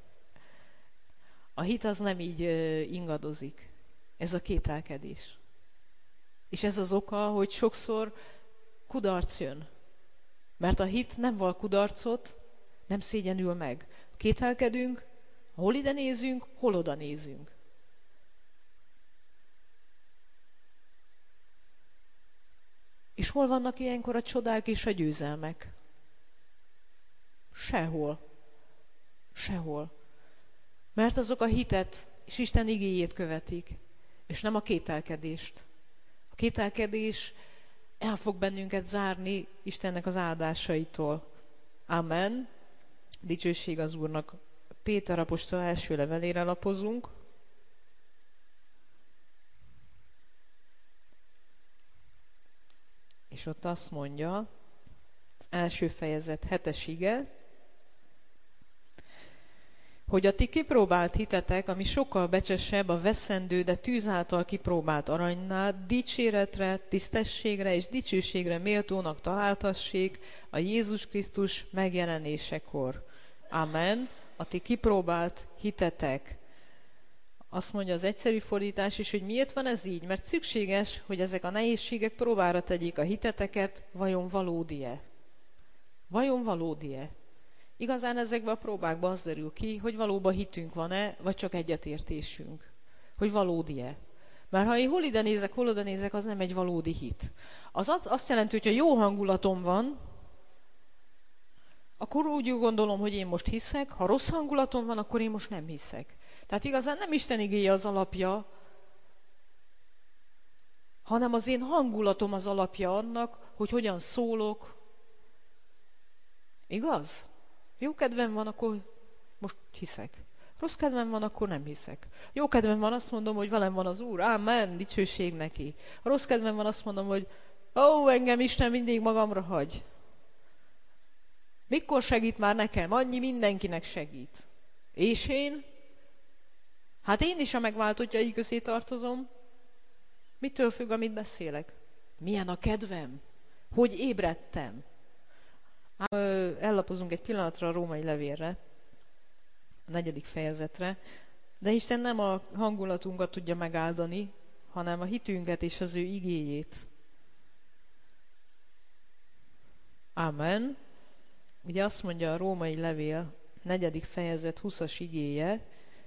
A hit az nem így ingadozik. Ez a kételkedés. És ez az oka, hogy sokszor kudarc jön. Mert a hit nem val kudarcot, nem szégyenül meg. Kételkedünk, hol ide nézünk, hol oda nézünk. És hol vannak ilyenkor a csodák és a győzelmek? Sehol. Sehol. Mert azok a hitet és Isten igéjét követik, és nem a kételkedést. A kételkedés el fog bennünket zárni Istennek az áldásaitól. Amen. Dicsőség az Úrnak. Péter apostol első levelére lapozunk. És ott azt mondja, az első fejezet 7. ige, hogy a ti kipróbált hitetek, ami sokkal becsesebb a veszendő, de tűz által kipróbált aranynál, dicséretre, tisztességre és dicsőségre méltónak találtassék a Jézus Krisztus megjelenésekor. Amen. A ti kipróbált hitetek. Azt mondja az egyszerű fordítás is, hogy miért van ez így? Mert szükséges, hogy ezek a nehézségek próbára tegyék a hiteteket, vajon valódi-e? Vajon valódi-e? Igazán ezekben a próbákban az derül ki, hogy valóban hitünk van-e, vagy csak egyetértésünk. Hogy valódi-e. Mert ha én hol ide nézek, hol oda nézek, az nem egy valódi hit. Az azt jelenti, hogy ha jó hangulatom van, akkor úgy gondolom, hogy én most hiszek, ha rossz hangulatom van, akkor én most nem hiszek. Tehát igazán nem Isten igéje az alapja, hanem az én hangulatom az alapja annak, hogy hogyan szólok. Igaz? Jó kedvem van, akkor most hiszek. Rossz kedvem van, akkor nem hiszek. Jó kedvem van, azt mondom, hogy velem van az Úr. Amen, dicsőség neki. Ha rossz kedvem van, azt mondom, hogy engem Isten mindig magamra hagy. Mikor segít már nekem? Annyi mindenkinek segít. És én? Hát én is a megváltottjai közé tartozom. Mitől függ, amit beszélek? Milyen a kedvem? Hogy ébredtem? Ellapozunk egy pillanatra a római levélre, a 4. fejezetre, de Isten nem a hangulatunkat tudja megáldani, hanem a hitünket és az ő igéjét. Amen. Ugye azt mondja a római levél 4. fejezet 20. igéje,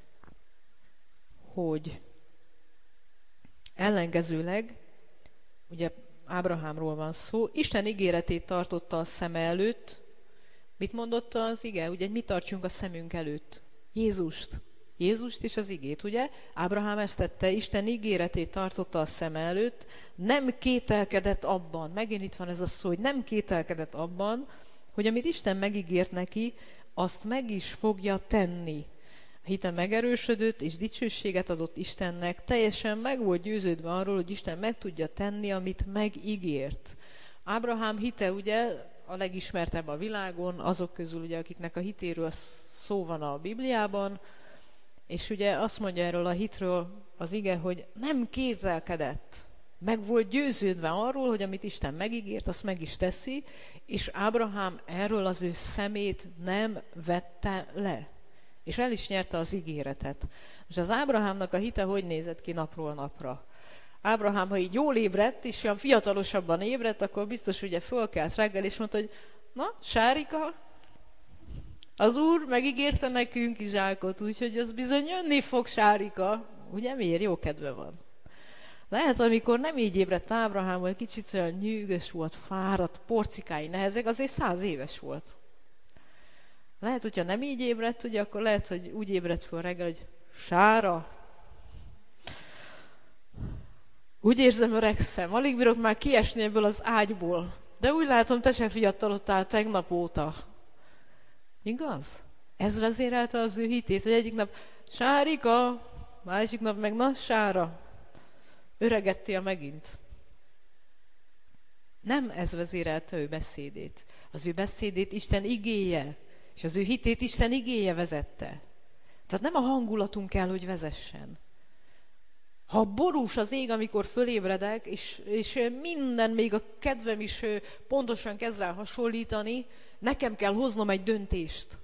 hogy ellenkezőleg, ugye Ábrahámról van szó, Isten ígéretét tartotta a szeme előtt. Mit mondott az ige? Ugye mi tartsunk a szemünk előtt? Jézust. Jézust és az igét, ugye? Ábrahám ezt tette, Isten ígéretét tartotta a szeme előtt, nem kételkedett abban, megint itt van ez a szó, hogy nem kételkedett abban, hogy amit Isten megígért neki, azt meg is fogja tenni. hite megerősödött, és dicsőséget adott Istennek, teljesen meg volt győződve arról, hogy Isten meg tudja tenni, amit megígért. Ábrahám hite ugye a legismertebb a világon, azok közül ugye, akiknek a hitéről szó van a Bibliában, és ugye azt mondja erről a hitről az ige, hogy nem kézzelkedett, meg volt győződve arról, hogy amit Isten megígért, azt meg is teszi, és Ábrahám erről az ő szemét nem vette le. És el is nyerte az ígéretet. És az Ábrahámnak a hite hogy nézett ki napról napra? Ábrahám, ha így jól ébredt, és olyan fiatalosabban ébredt, akkor biztos ugye fölkelt reggel, és mondta, hogy na, Sárika, az Úr megígérte nekünk Izsákot, úgyhogy az bizony jönni fog, Sárika. Ugye miért? Jó kedve van. Lehet, amikor nem így ébredt Ábrahám, vagy kicsit olyan nyűgös volt, fáradt, porcikái nehezek, azért 100 éves volt. Lehet, hogyha nem így ébredt, ugye, akkor lehet, hogy úgy ébredt föl reggel, hogy Sára, úgy érzem, öregszem, alig bírok már kiesni ebből az ágyból, de úgy látom, te se fiatalodtál tegnap óta. Igaz? Ez vezérelte az ő hitét, hogy egyik nap Sárika, másik nap meg na, Sára. Öregettél megint. Nem ez vezérelte ő beszédét. Az ő beszédét Isten igéje, és az ő hitét Isten igéje vezette. Tehát nem a hangulatunk kell, hogy vezessen. Ha borús az ég, amikor fölébredek, és minden, még a kedvem is pontosan kezd rá hasonlítani, nekem kell hoznom egy döntést.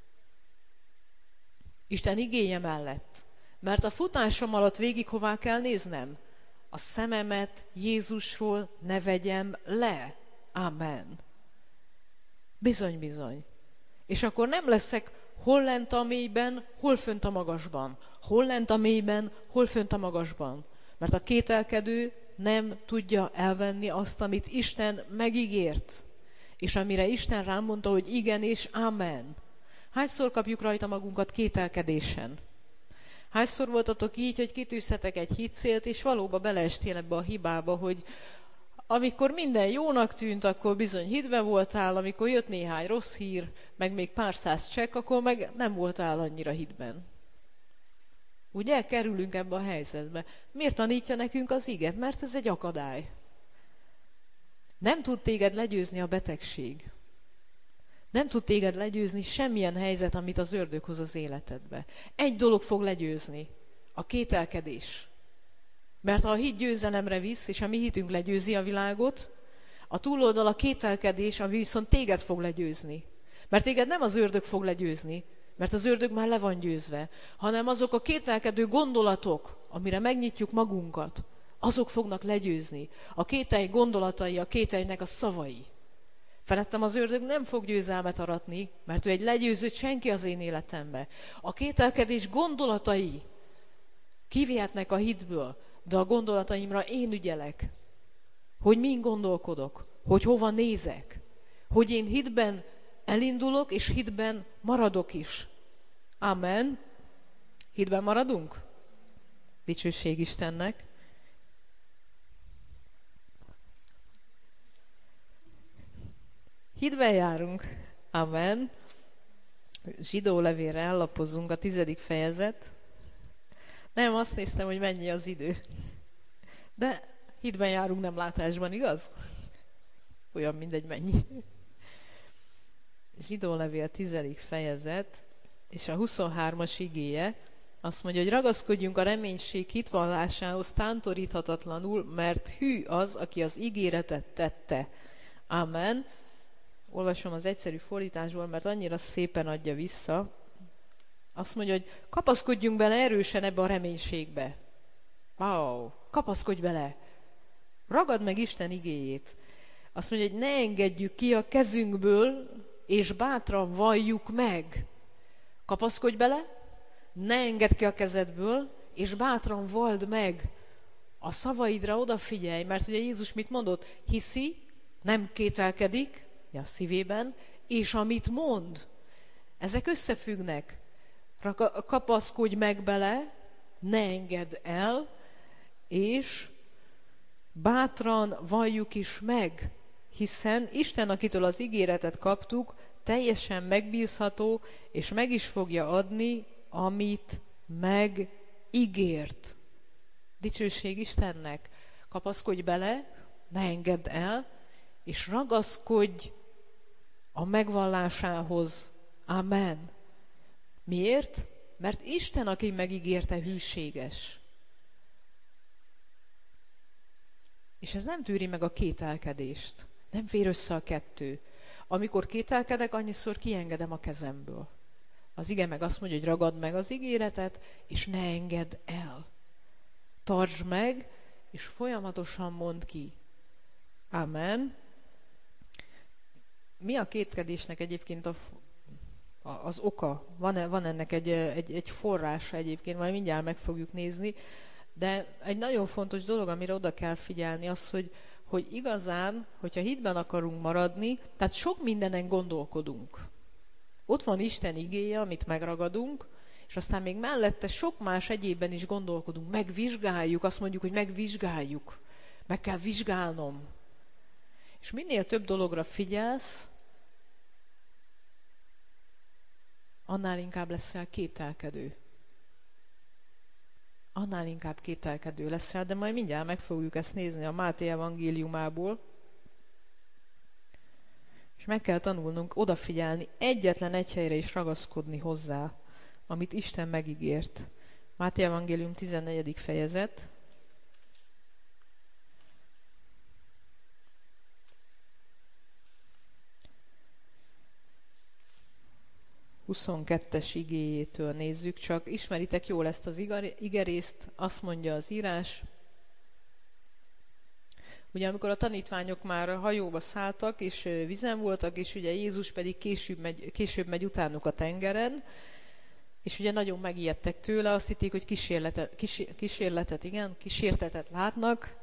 Isten igéje mellett. Mert a futásom alatt végig hová kell néznem? A szememet Jézusról ne vegyem le. Amen. Bizony, bizony. És akkor nem leszek hol lent a mélyben, hol fönt a magasban. Hol lent a mélyben, hol fönt a magasban. Mert a kételkedő nem tudja elvenni azt, amit Isten megígért. És amire Isten rám mondta, hogy igen és amen. Hányszor kapjuk rajta magunkat kételkedésen? Hányszor voltatok így, hogy kitűztetek egy hitcélt, és valóban beleestél ebbe a hibába, hogy amikor minden jónak tűnt, akkor bizony hitbe voltál, amikor jött néhány rossz hír, meg még pár száz csekk, akkor meg nem voltál annyira hitben. Ugye kerülünk ebbe a helyzetbe. Miért tanítja nekünk az ige? Mert ez egy akadály. Nem tud téged legyőzni a betegség. Nem tud téged legyőzni semmilyen helyzet, amit az ördög hoz az életedbe. Egy dolog fog legyőzni. A kételkedés. Mert ha a hit győzelemre visz, és a mi hitünk legyőzi a világot, a túloldal a kételkedés, ami viszont téged fog legyőzni. Mert téged nem az ördög fog legyőzni, mert az ördög már le van győzve, hanem azok a kételkedő gondolatok, amire megnyitjuk magunkat, azok fognak legyőzni. A kételj gondolatai, a kételynek a szavai. Felettem az ördög nem fog győzelmet aratni, mert ő egy legyőzött senki az én életembe. A kételkedés gondolatai kivihetnek a hitből, de a gondolataimra én ügyelek. Hogy min gondolkodok, hogy hova nézek, hogy én hitben elindulok, és hitben maradok is. Amen. Hitben maradunk? Dicsőség Istennek. Hitben járunk. Amen. Zsidó levélre ellapozunk, a 10. fejezet. Nem, azt néztem, hogy mennyi az idő. De hitben járunk, nem látásban, igaz? Olyan mindegy, mennyi. Zsidó levél 10. fejezet, és a 23-as igéje azt mondja, hogy ragaszkodjunk a reménység hitvallásához tántoríthatatlanul, mert hű az, aki az ígéretet tette. Amen. Olvasom az egyszerű fordításból, mert annyira szépen adja vissza. Azt mondja, hogy kapaszkodjunk bele erősen ebbe a reménységbe. Wow, kapaszkodj bele. Ragad meg Isten igéjét. Azt mondja, hogy ne engedjük ki a kezünkből, és bátran valljuk meg. Kapaszkodj bele, ne engedd ki a kezedből, és bátran vald meg. A szavaidra odafigyelj, mert ugye Jézus mit mondott? Hiszi, nem kételkedik a szívében, és amit mond, ezek összefüggnek. Kapaszkodj meg bele, ne engedd el, és bátran valljuk is meg, hiszen Isten, akitől az ígéretet kaptuk, teljesen megbízható, és meg is fogja adni amit megígért. Dicsőség Istennek. Kapaszkodj bele, ne engedd el, és ragaszkodj a megvallásához. Amen. Miért? Mert Isten, aki megígérte, hűséges. És ez nem tűri meg a kételkedést. Nem fér össze a kettő. Amikor kételkedek, annyiszor kiengedem a kezemből. Az ige meg azt mondja, hogy ragadd meg az ígéretet, és ne engedd el. Tartsd meg, és folyamatosan mondd ki. Amen. Mi a kétkedésnek egyébként az oka? Van ennek egy forrása egyébként, majd mindjárt meg fogjuk nézni, de egy nagyon fontos dolog, amire oda kell figyelni, az, hogy igazán, hogyha hitben akarunk maradni, tehát sok mindenen gondolkodunk. Ott van Isten igéje, amit megragadunk, és aztán még mellette sok más egyébben is gondolkodunk, megvizsgáljuk, azt mondjuk, hogy megvizsgáljuk, meg kell vizsgálnom. És minél több dologra figyelsz, annál inkább leszel kételkedő. Annál inkább kételkedő leszel, de majd mindjárt meg fogjuk ezt nézni a Máté evangéliumából. És meg kell tanulnunk odafigyelni, egyetlen egy helyre is ragaszkodni hozzá, amit Isten megígért. Máté evangélium 14. fejezet. Huszonkettes igéjétől nézzük, csak ismeritek jól ezt az igerészt, azt mondja az írás. Ugye amikor a tanítványok már hajóba szálltak, és vízen voltak, és ugye Jézus pedig később megy utánuk a tengeren, és ugye nagyon megijedtek tőle, azt hitték, hogy kísértetet látnak.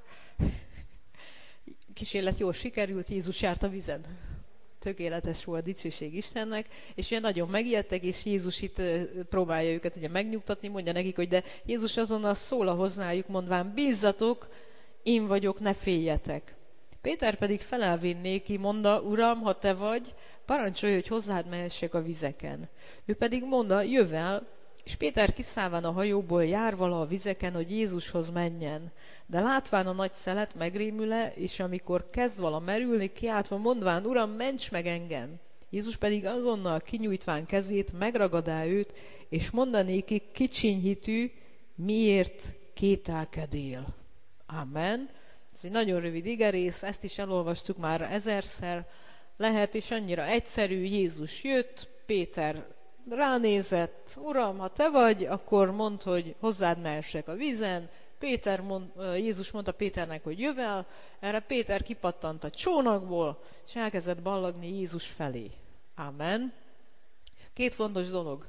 Kísérlet jól sikerült, Jézus járt a vízen. Tökéletes volt, dicsőség Istennek, és ugye nagyon megijedtek, és Jézus itt próbálja őket ugye megnyugtatni, mondja nekik, hogy de Jézus azonnal szól hozzájuk, mondván, bízzatok, én vagyok, ne féljetek. Péter pedig felelvén néki, mondta, Uram, ha te vagy, parancsolj, hogy hozzád mehessek a vizeken. Ő pedig mondta, jövel, és Péter kiszállván a hajóból jár vala a vizeken, hogy Jézushoz menjen. De látván a nagy szelet megrémüle, és amikor kezd vala merülni, kiáltva mondván, Uram, ments meg engem! Jézus pedig azonnal kinyújtván kezét, megragadá őt, és mondanékik, kicsiny hitű, miért kételkedél? Amen. Ez egy nagyon rövid igerész, ezt is elolvastuk már 1000-szer. Lehet, és annyira egyszerű, Jézus jött, Péter ránézett, Uram, ha te vagy, akkor mondd, hogy hozzád mehessek a vízen. Jézus mondta Péternek, hogy jövel, erre Péter kipattant a csónakból, és elkezdett ballagni Jézus felé. Amen. Két fontos dolog.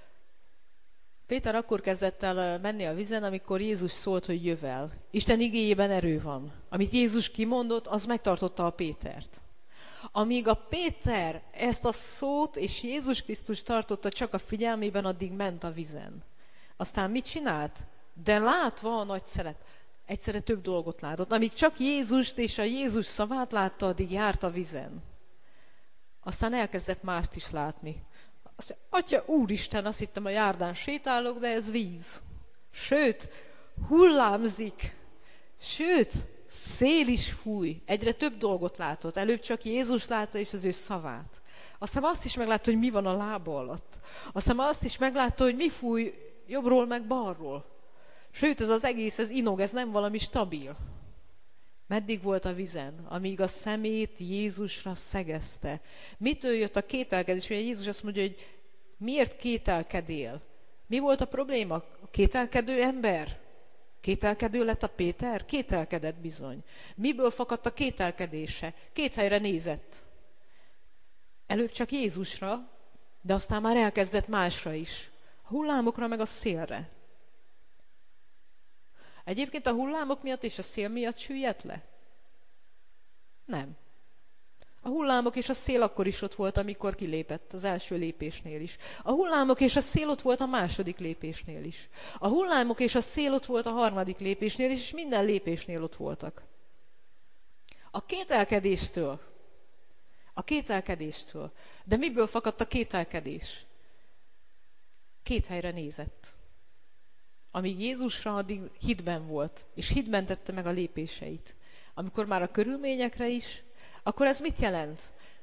Péter akkor kezdett el menni a vízen, amikor Jézus szólt, hogy jövel. Isten igéjében erő van. Amit Jézus kimondott, az megtartotta a Pétert. Amíg a Péter ezt a szót és Jézus Krisztus tartotta csak a figyelmében, addig ment a vízen. Aztán mit csinált? De látva a nagy szelet, egyszerre több dolgot látott. Amíg csak Jézust és a Jézus szavát látta, addig járt a vízen. Aztán elkezdett mást is látni. Azt mondja, Atya Úristen, azt hittem a járdán sétálok, de ez víz. Sőt, hullámzik. Sőt, szél is fúj. Egyre több dolgot látott. Előbb csak Jézus látta és az ő szavát. Aztán azt is meglátta, hogy mi van a lába alatt. Aztán azt is meglátta, hogy mi fúj jobbról meg balról. Sőt, ez az egész, ez inog, ez nem valami stabil. Meddig volt a vízen? Amíg a szemét Jézusra szegezte. Mitől jött a kételkedés? Ugye Jézus azt mondja, hogy miért kételkedél? Mi volt a probléma? A kételkedő ember? Kételkedő lett a Péter? Kételkedett bizony. Miből fakadt a kételkedése? Két helyre nézett. Előbb csak Jézusra, de aztán már elkezdett másra is. A hullámokra meg a szélre. Egyébként a hullámok miatt és a szél miatt süllyedt le? Nem. A hullámok és a szél akkor is ott volt, amikor kilépett az első lépésnél is. A hullámok és a szél ott volt a második lépésnél is. A hullámok és a szél ott volt a harmadik lépésnél is, és minden lépésnél ott voltak. A kételkedéstől. De miből fakadt a kételkedés? Két helyre nézett. Amíg Jézusra, addig hitben volt, és hitben tette meg a lépéseit. Amikor már a körülményekre is, akkor ez mit jelent?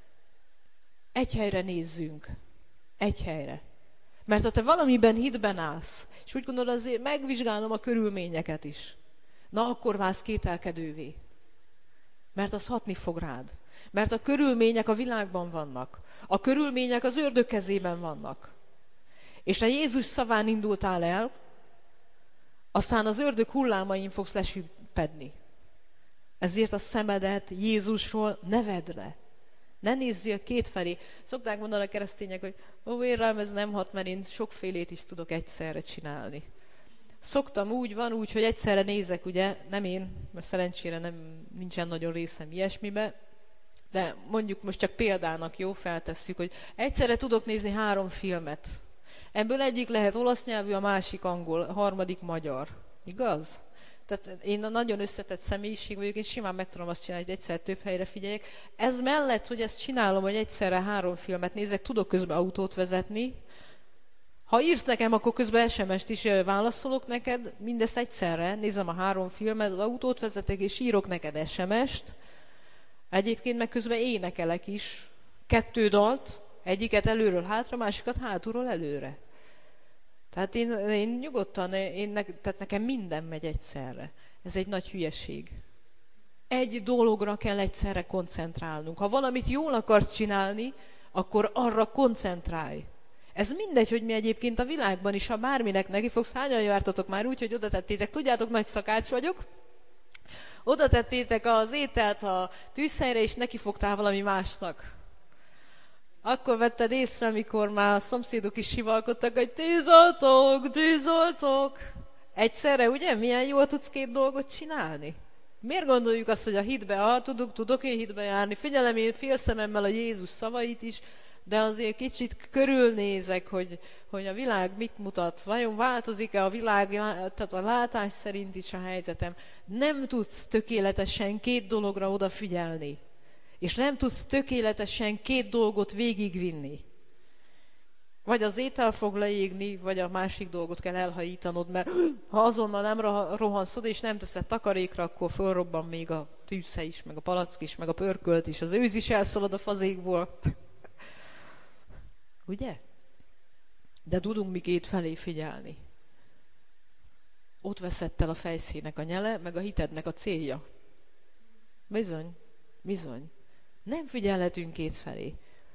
Egy helyre nézzünk. Egy helyre. Mert ha te valamiben hitben állsz, és úgy gondolod, azért megvizsgálom a körülményeket is, na akkor válsz kételkedővé. Mert az hatni fog rád. Mert a körülmények a világban vannak. A körülmények az ördög kezében vannak. És a Jézus szaván indultál el, aztán az ördög hullámain fogsz lesüppedni. Ezért a szemedet Jézusról ne vedd le. Ne nézzél kétfelé. Szokták mondani a keresztények, hogy én rám ez nem hat, mert én sokfélét is tudok egyszerre csinálni. Szoktam úgy, hogy egyszerre nézek, ugye, nem én, mert szerencsére nincsen nagyon részem ilyesmibe, de mondjuk most csak példának feltesszük, hogy egyszerre tudok nézni 3 filmet. Ebből egyik lehet olasz nyelvű, a másik angol, a harmadik magyar. Igaz? Tehát én a nagyon összetett személyiség vagyok, én simán meg tudom azt csinálni, hogy egyszer több helyre figyeljek. Ez mellett, hogy ezt csinálom, hogy egyszerre 3 filmet nézek, tudok közben autót vezetni. Ha írsz nekem, akkor közben SMS-t is válaszolok neked, mindezt egyszerre, nézem a 3 filmet, az autót vezetek, és írok neked SMS-t. Egyébként meg közben énekelek is 2 dalt, egyiket előről hátra, másikat hátulról előre. Tehát én nyugodtan, tehát nekem minden megy egyszerre. Ez egy nagy hülyeség. Egy dologra kell egyszerre koncentrálnunk. Ha valamit jól akarsz csinálni, akkor arra koncentrálj. Ez mindegy, hogy mi egyébként a világban is, ha bárminek neki fogsz, hányan jártatok már úgy, hogy oda tettétek, tudjátok, nagy szakács vagyok, oda tettétek az ételt a tűzhelyre, és neki fogtál valami másnak. Akkor vetted észre, amikor már a szomszédok is hivalkodtak, hogy tűzoltók. Egyszerre, ugye? Milyen jól tudsz 2 dolgot csinálni? Miért gondoljuk azt, hogy a hitbe, tudok én hitbe járni, figyelem én félszememmel a Jézus szavait is, de azért kicsit körülnézek, hogy a világ mit mutat, vajon változik-e a világ, tehát a látás szerint is a helyzetem. Nem tudsz tökéletesen 2 dologra odafigyelni. És nem tudsz tökéletesen 2 dolgot végigvinni. Vagy az étel fog leégni, vagy a másik dolgot kell elhajítanod, mert ha azonnal nem rohansz oda, és nem teszed takarékra, akkor fölrobban még a tűzhely is, meg a palack is, meg a pörkölt is, az őz is elszalad a fazékból. Ugye? De tudunk mi 2 felé figyelni. Ott veszett el a fejszének a nyele, meg a hitednek a célja. Bizony. Nem figyelhetünk 2 felé.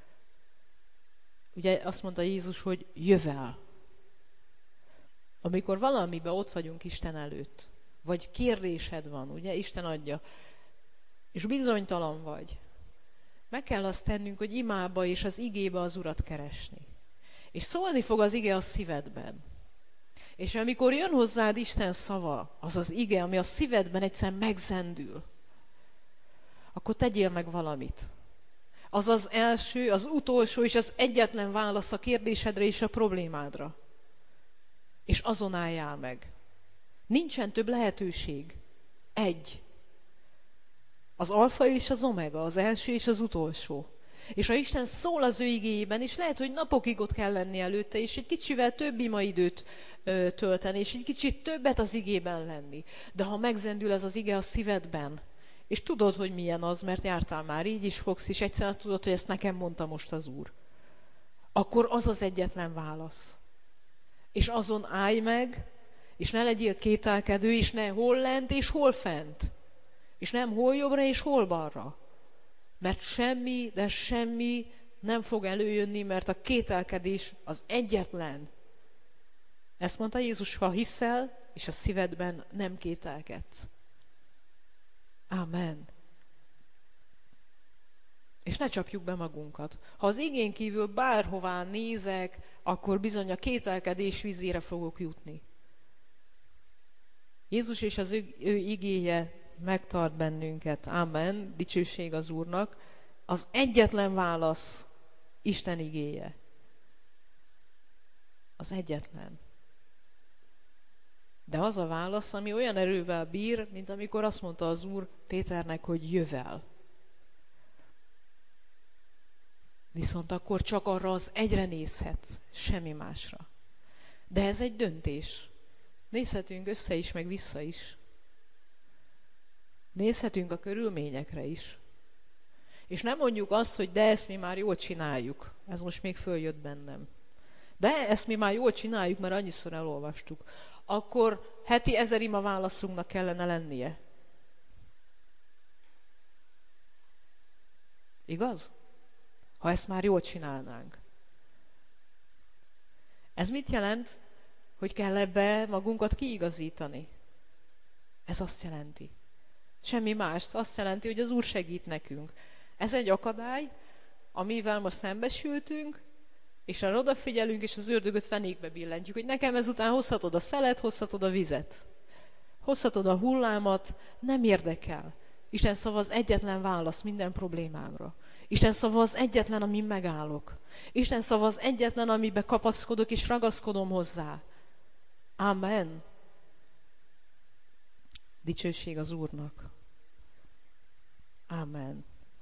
Ugye azt mondta Jézus, hogy jövel. Amikor valamiben ott vagyunk Isten előtt, vagy kérdésed van, ugye, Isten adja, és bizonytalan vagy, meg kell azt tennünk, hogy imába és az igébe az Urat keresni. És szólni fog az ige a szívedben. És amikor jön hozzád Isten szava, az az ige, ami a szívedben egyszerűen megzendül, akkor tegyél meg valamit. Az az első, az utolsó és az egyetlen válasz a kérdésedre és a problémádra. És azon álljál meg. Nincsen több lehetőség. Egy. Az alfa és az omega, az első és az utolsó. És ha Isten szól az ő igéjében, és lehet, hogy napokig ott kell lenni előtte, és egy kicsivel több imaidőt tölteni, és egy kicsit többet az igében lenni. De ha megzendül ez az ige a szívedben, és tudod, hogy milyen az, mert jártál már, így is fogsz, és egyszerűen tudod, hogy ezt nekem mondta most az Úr. Akkor az az egyetlen válasz. És azon állj meg, és ne legyél kételkedő, és ne hol lent, és hol fent. És nem hol jobbra, és hol balra. Mert semmi, de semmi nem fog előjönni, mert a kételkedés az egyetlen. Ezt mondta Jézus, ha hiszel, és a szívedben nem kételkedsz. Amen. És ne csapjuk be magunkat. Ha az igén kívül bárhová nézek, akkor bizony a kételkedés vízére fogok jutni. Jézus és az ő igéje megtart bennünket. Amen. Dicsőség az Úrnak. Az egyetlen válasz Isten igéje. Az egyetlen. De az a válasz, ami olyan erővel bír, mint amikor azt mondta az Úr Péternek, hogy jövel. Viszont akkor csak arra az egyre nézhetsz, semmi másra. De ez egy döntés. Nézhetünk össze is, meg vissza is. Nézhetünk a körülményekre is. És nem mondjuk azt, hogy de ezt mi már jól csináljuk. Ez most még följött bennem. De ezt mi már jól csináljuk, mert annyiszor elolvastuk. Akkor heti 1000 ima válaszunknak kellene lennie. Igaz? Ha ezt már jól csinálnánk. Ez mit jelent? Hogy kell ebbe magunkat kiigazítani. Ez azt jelenti. Semmi más. Azt jelenti, hogy az Úr segít nekünk. Ez egy akadály, amivel most szembesültünk, és ha odafigyelünk, és az ördögöt fenékbe billentjük, hogy nekem ezután hozhatod a szelet, hozhatod a vizet. Hozhatod a hullámat, nem érdekel. Isten szava az egyetlen válasz minden problémámra. Isten szava az egyetlen, amin megállok. Isten szava az egyetlen, amiben kapaszkodok és ragaszkodom hozzá. Amen. Dicsőség az Úrnak. Amen.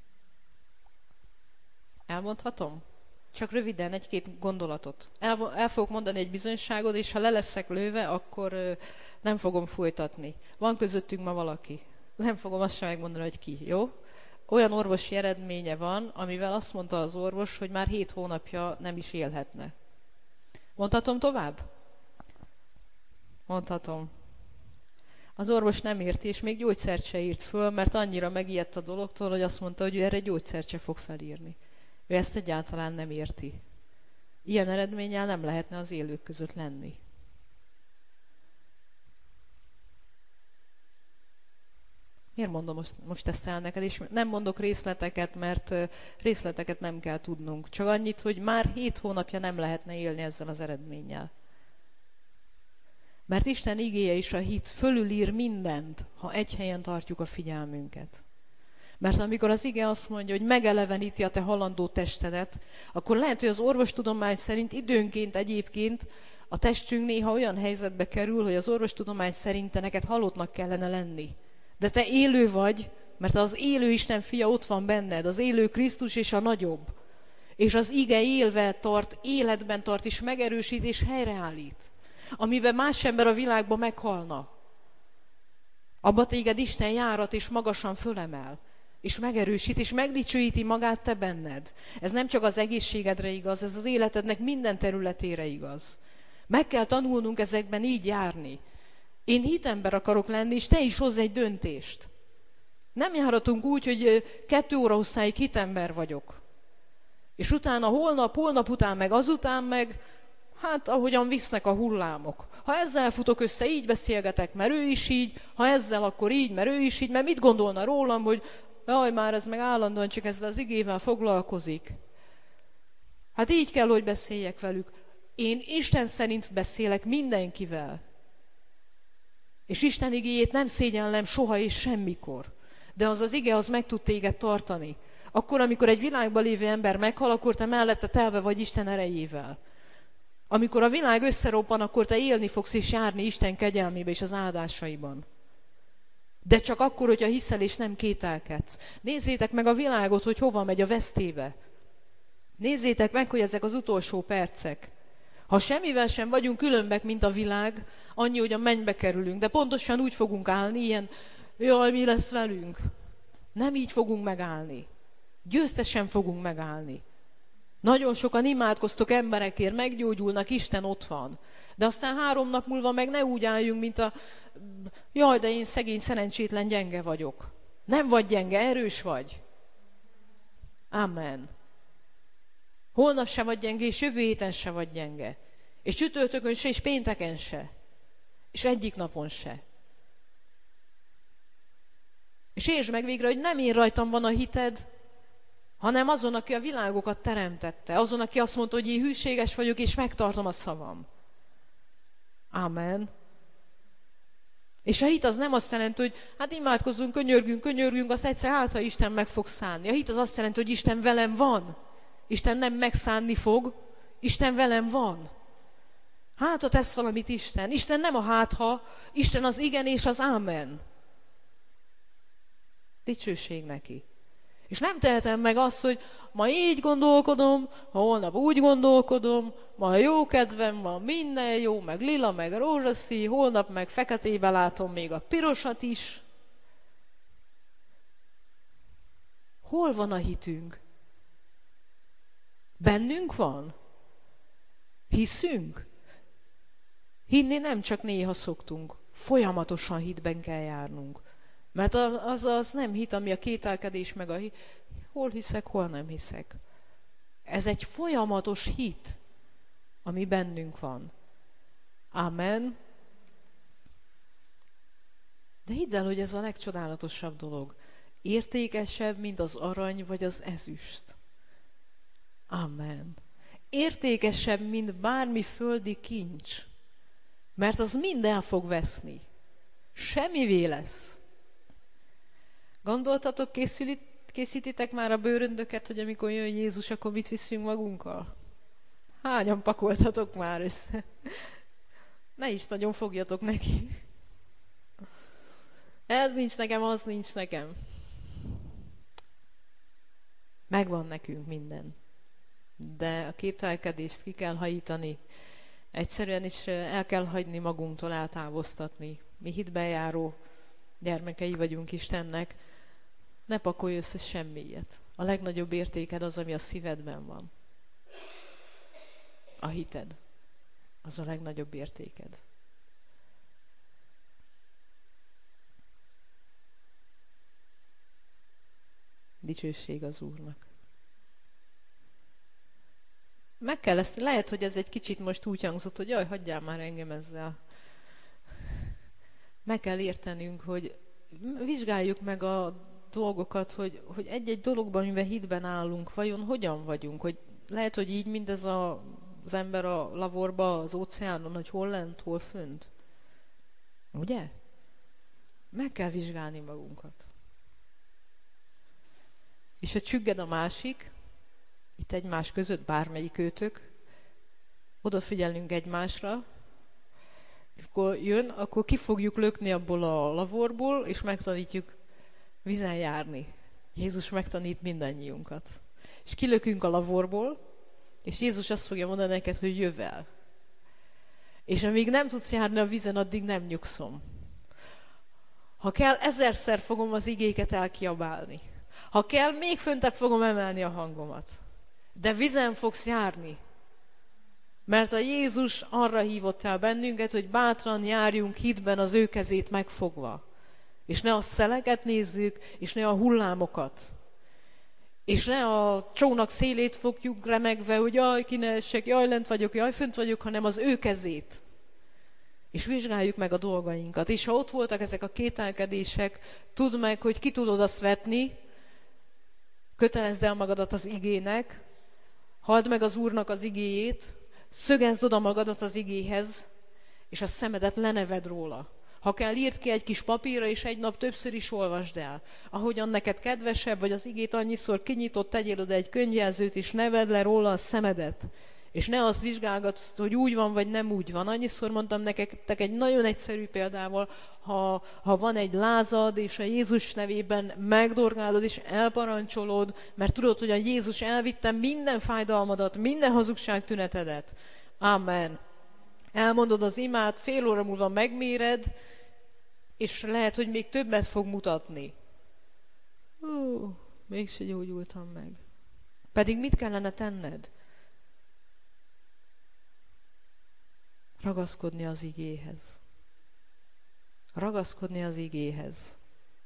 Elmondhatom? Csak röviden egy-két gondolatot. El fogok mondani egy bizonyságot, és ha le leszek lőve, akkor nem fogom folytatni. Van közöttünk ma valaki. Nem fogom azt sem megmondani, hogy ki, jó? Olyan orvosi eredménye van, amivel azt mondta az orvos, hogy már 7 hónapja nem is élhetne. Mondhatom tovább? Mondhatom. Az orvos nem érti, és még gyógyszert se írt föl, mert annyira megijedt a dologtól, hogy azt mondta, hogy ő erre gyógyszert se fog felírni. Ő ezt egyáltalán nem érti. Ilyen eredménnyel nem lehetne az élők között lenni. Miért mondom most ezt el neked? És nem mondok részleteket, mert részleteket nem kell tudnunk. Csak annyit, hogy már 7 hónapja nem lehetne élni ezzel az eredménnyel. Mert Isten igéje is a hit fölülír mindent, ha egy helyen tartjuk a figyelmünket. Mert amikor az ige azt mondja, hogy megeleveníti a te halandó testedet, akkor lehet, hogy az orvostudomány szerint időnként egyébként a testünk néha olyan helyzetbe kerül, hogy az orvostudomány szerint te neked halottnak kellene lenni. De te élő vagy, mert az élő Isten fia ott van benned, az élő Krisztus és a nagyobb. És az ige élve tart, életben tart, és megerősít, és helyreállít. Amiben más ember a világban meghalna. Abba téged Isten járat, és magasan fölemel. És megerősít, és megdicsőíti magát te benned. Ez nem csak az egészségedre igaz, ez az életednek minden területére igaz. Meg kell tanulnunk ezekben így járni. Én hitember akarok lenni, és te is hozz egy döntést. Nem járhatunk úgy, hogy 2 óra hosszáig hitember vagyok. És utána holnap után meg azután meg, hát ahogyan visznek a hullámok. Ha ezzel futok össze, így beszélgetek, mert ő is így, ha ezzel, akkor így, mert ő is így, mert mit gondolna rólam, hogy jaj, már ez meg állandóan csak ezzel az igével foglalkozik. Hát így kell, hogy beszéljek velük. Én Isten szerint beszélek mindenkivel. És Isten igéjét nem szégyellem soha és semmikor. De az ige, az meg tud téged tartani. Akkor, amikor egy világban lévő ember meghal, akkor te mellette telve vagy Isten erejével. Amikor a világ összeroppan, akkor te élni fogsz és járni Isten kegyelmébe és az áldásaiban. De csak akkor, hogyha hiszel és nem kételkedsz. Nézzétek meg a világot, hogy hova megy a vesztébe. Nézzétek meg, hogy ezek az utolsó percek. Ha semmivel sem vagyunk különbek, mint a világ, annyi, hogy a mennybe kerülünk, de pontosan úgy fogunk állni, ilyen, jaj, mi lesz velünk? Nem így fogunk megállni. Győztesen fogunk megállni. Nagyon sokan imádkoztok emberekért, meggyógyulnak, Isten ott van. De aztán 3 nap múlva meg ne úgy álljunk, mint a jaj, de én szegény, szerencsétlen, gyenge vagyok. Nem vagy gyenge, erős vagy. Amen. Holnap se vagy gyenge, és jövő héten se vagy gyenge. És csütörtökön se, és pénteken se. És egyik napon se. És értsd meg végre, hogy nem én rajtam van a hited, hanem azon, aki a világokat teremtette. Azon, aki azt mondta, hogy én hűséges vagyok, és megtartom a szavam. Amen. És a hit az nem azt jelenti, hogy hát imádkozzunk, könyörgünk, azt egyszer hát, ha Isten meg fog szánni. A hit az azt jelenti, hogy Isten velem van. Isten nem megszánni fog, Isten velem van. Hát, ha tesz valamit Isten. Isten nem a hátha, Isten az igen és az ámen. Dicsőség neki. És nem tehetem meg azt, hogy ma így gondolkodom, holnap úgy gondolkodom, ma jó kedvem van, minden jó, meg lila, meg rózsaszín, holnap meg feketébe látom még a pirosat is. Hol van a hitünk? Bennünk van? Hiszünk? Hinni nem csak néha szoktunk, folyamatosan hitben kell járnunk. Mert az nem hit, ami a kételkedés, meg a hit. Hol hiszek, hol nem hiszek. Ez egy folyamatos hit, ami bennünk van. Amen. De hidd el, hogy ez a legcsodálatosabb dolog. Értékesebb, mint az arany vagy az ezüst. Amen. Értékesebb, mint bármi földi kincs. Mert az mind el fog veszni. Semmivé lesz. Gondoltatok, készítitek már a bőröndöket, hogy amikor jön Jézus, akkor mit viszünk magunkkal? Hányan pakoltatok már össze? Ne is nagyon fogjatok neki. Ez nincs nekem, az nincs nekem. Megvan nekünk minden. De a kételkedést ki kell hajítani. Egyszerűen is el kell hagyni magunktól, eltávoztatni. Mi hitben járó gyermekei vagyunk Istennek. Ne pakolj össze semmiet. A legnagyobb értéked az, ami a szívedben van. A hited. Az a legnagyobb értéked. Dicsőség az Úrnak. Meg kell ezt, lehet, hogy ez egy kicsit most úgy hangzott, hogy jaj, hagyjál már engem ezzel. Meg kell értenünk, hogy vizsgáljuk meg a dolgokat, hogy egy-egy dologban, amiben hitben állunk, vajon hogyan vagyunk, hogy lehet, hogy így mindez az ember a lavorba, az óceánon, hogy hol lent, hol fönt. Ugye? Meg kell vizsgálni magunkat. És ha csügged a másik, itt egymás között bármelyik őtök, odafigyelünk egymásra, és akkor jön, akkor ki fogjuk lökni abból a lavorból, és megtanítjuk vizen járni. Jézus megtanít mindannyiunkat. És kilökünk a lavorból, és Jézus azt fogja mondani neked, hogy jöjj el. És amíg nem tudsz járni a vízen, addig nem nyugszom. Ha kell, 1000-szer fogom az igéket elkiabálni. Ha kell, még föntebb fogom emelni a hangomat. De vízen fogsz járni. Mert a Jézus arra hívott el bennünket, hogy bátran járjunk hitben az ő kezét megfogva. És ne a szeleket nézzük, és ne a hullámokat. És ne a csónak szélét fogjuk remegve, hogy jaj, ki ne essek, jaj, lent vagyok, jaj, fönt vagyok, hanem az ő kezét. És vizsgáljuk meg a dolgainkat. És ha ott voltak ezek a kételkedések, tudd meg, hogy ki tudod azt vetni, kötelezd el magadat az igének, halld meg az Úrnak az igéjét, szögezd oda magadat az igéhez, és a szemedet leneved róla. Ha kell, írd ki egy kis papírra, és egy nap többször is olvasd el. Ahogyan neked kedvesebb, vagy az igét annyiszor kinyitott, tegyél oda egy könyvjelzőt, és nevedd le róla a szemedet. És ne azt vizsgálgatsz, hogy úgy van, vagy nem úgy van. Annyiszor mondtam nektek egy nagyon egyszerű példával, ha van egy lázad, és a Jézus nevében megdorgálod, és elparancsolod, mert tudod, hogy a Jézus elvitte minden fájdalmadat, minden hazugságtünetedet. Amen. Elmondod az imát, fél óra múlva megméred, és lehet, hogy még többet fog mutatni. Mégse gyógyultam meg. Pedig mit kellene tenned? Ragaszkodni az igéhez. Ragaszkodni az igéhez.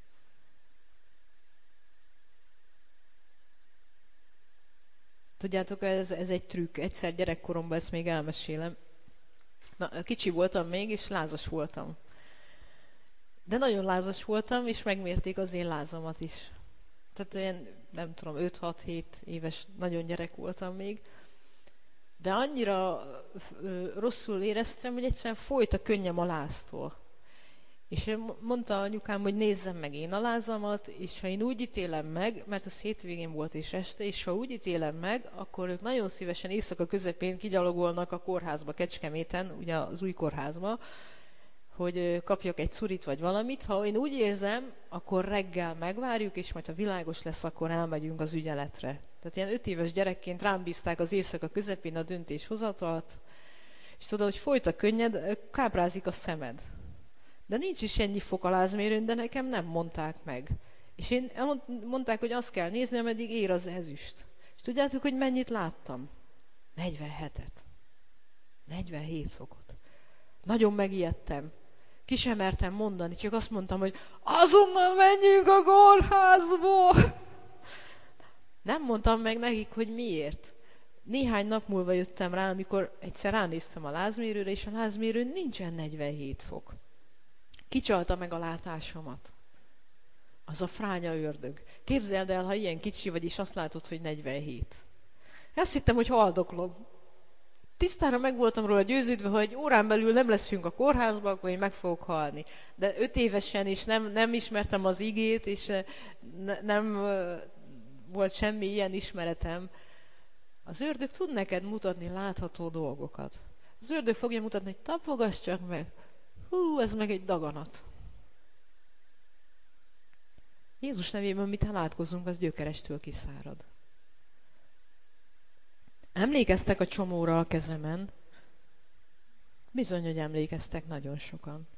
Tudjátok, ez egy trükk. Egyszer gyerekkoromban ezt még elmesélem. Na, kicsi voltam még, és lázas voltam. De nagyon lázas voltam, és megmérték az én lázamat is. Tehát ilyen, nem tudom, 5-6-7 éves, nagyon gyerek voltam még. De annyira rosszul éreztem, hogy egyszerűen folyt a könnyem a láztól. És mondta anyukám, hogy nézzem meg én a lázamat, és ha én úgy ítélem meg, mert az hétvégén volt és este, és ha úgy ítélem meg, akkor ők nagyon szívesen éjszaka közepén kigyalogolnak a kórházba, Kecskeméten, ugye az új kórházba, hogy kapjak egy curit vagy valamit. Ha én úgy érzem, akkor reggel megvárjuk, és majd ha világos lesz, akkor elmegyünk az ügyeletre. Tehát ilyen 5 éves gyerekként rám bízták az éjszaka közepén a döntéshozatalt, és tudod, hogy folyt a könnyed, káprázik a szemed. De nincs is ennyi fok a lázmérőn, de nekem nem mondták meg. És én mondták, hogy azt kell nézni, ameddig ér az ezüst. És tudjátok, hogy mennyit láttam? 47-et. 47 fokot. Nagyon megijedtem. Ki sem mertem mondani, csak azt mondtam, hogy azonnal menjünk a kórházba! Nem mondtam meg nekik, hogy miért. Néhány nap múlva jöttem rá, amikor egyszer ránéztem a lázmérőre, és a lázmérőn nincsen 47 fok. Kicsalta meg a látásomat. Az a fránya ördög. Képzeld el, ha ilyen kicsi vagy, és azt látod, hogy 47. Azt hittem, hogy haldoklom. Tisztára meg voltam róla győződve, hogy egy órán belül nem leszünk a kórházba, akkor én meg fogok halni. De 5 évesen is nem ismertem az igét, és nem volt semmi ilyen ismeretem. Az ördög tud neked mutatni látható dolgokat. Az ördög fogja mutatni, hogy tapogass csak meg. Hú, ez meg egy daganat. Jézus nevében, mit imádkozunk, az gyökerestől kiszárad. Emlékeztek a csomóra a kezemen? Bizony, hogy emlékeztek nagyon sokan.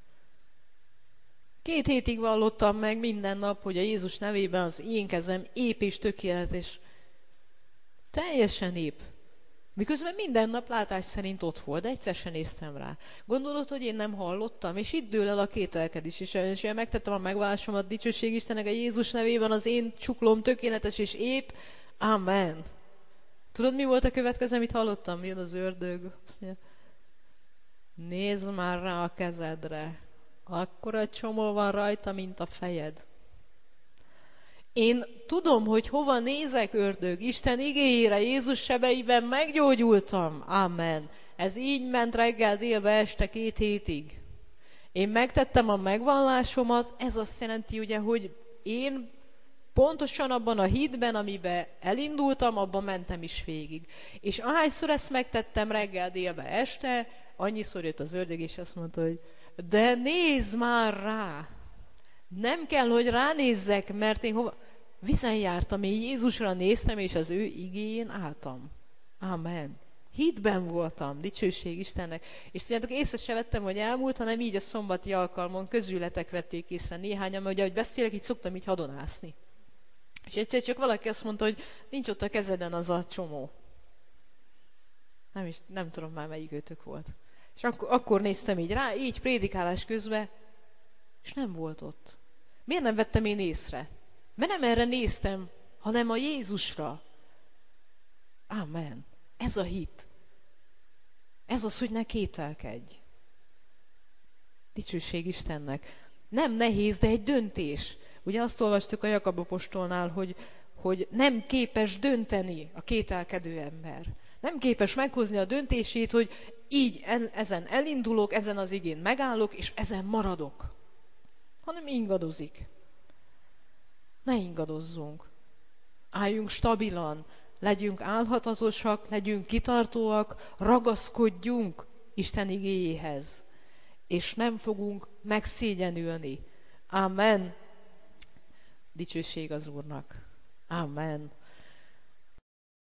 2 hétig vallottam meg minden nap, hogy a Jézus nevében az én kezem ép és tökéletes. Teljesen ép. Miközben minden nap látás szerint ott volt, de egyszer sem néztem rá. Gondolod, hogy én nem hallottam? És itt dől el a kételkedés. És én megtettem a megvallásomat, dicsőség Istennek, a Jézus nevében az én csuklóm tökéletes és ép. Amen. Tudod, mi volt a következő, amit hallottam? Jön az ördög. Azt mondja, nézd már rá a kezedre. Akkora csomó van rajta, mint a fejed. Én tudom, hogy hova nézek, ördög. Isten igéjére, Jézus sebeiben meggyógyultam. Amen. Ez így ment reggel, délbe, este 2 hétig. Én megtettem a megvallásomat, ez azt jelenti, ugye, hogy én pontosan abban a hitben, amiben elindultam, abban mentem is végig. És ahányszor ezt megtettem reggel, délbe, este, annyiszor jött az ördög, és azt mondta, hogy de nézz már rá! Nem kell, hogy ránézzek, mert én vizen jártam, én Jézusra néztem, és az ő igéjén álltam. Amen. Hitben voltam, dicsőség Istennek. És tudjátok, észre se vettem, hogy elmúlt, hanem így a szombati alkalmon közületek vették észre néhányan, mert ugye, ahogy beszélek, így szoktam így hadonászni. És egyszer csak valaki azt mondta, hogy nincs ott a kezeden az a csomó. Nem tudom már, melyik őtök volt. És akkor néztem így rá, így prédikálás közben, és nem volt ott. Miért nem vettem én észre? Mert nem erre néztem, hanem a Jézusra. Amen. Ez a hit. Ez az, hogy ne kételkedj. Dicsőség Istennek. Nem nehéz, de egy döntés. Ugye azt olvastuk a Jakab apostolnál, hogy nem képes dönteni a kételkedő ember. Nem képes meghozni a döntését, hogy így ezen elindulok, ezen az igén megállok, és ezen maradok. Hanem ingadozik. Ne ingadozzunk. Álljunk stabilan, legyünk álhatatosak, legyünk kitartóak, ragaszkodjunk Isten igéjéhez, és nem fogunk megszégyenülni. Amen. Dicsőség az Úrnak. Amen.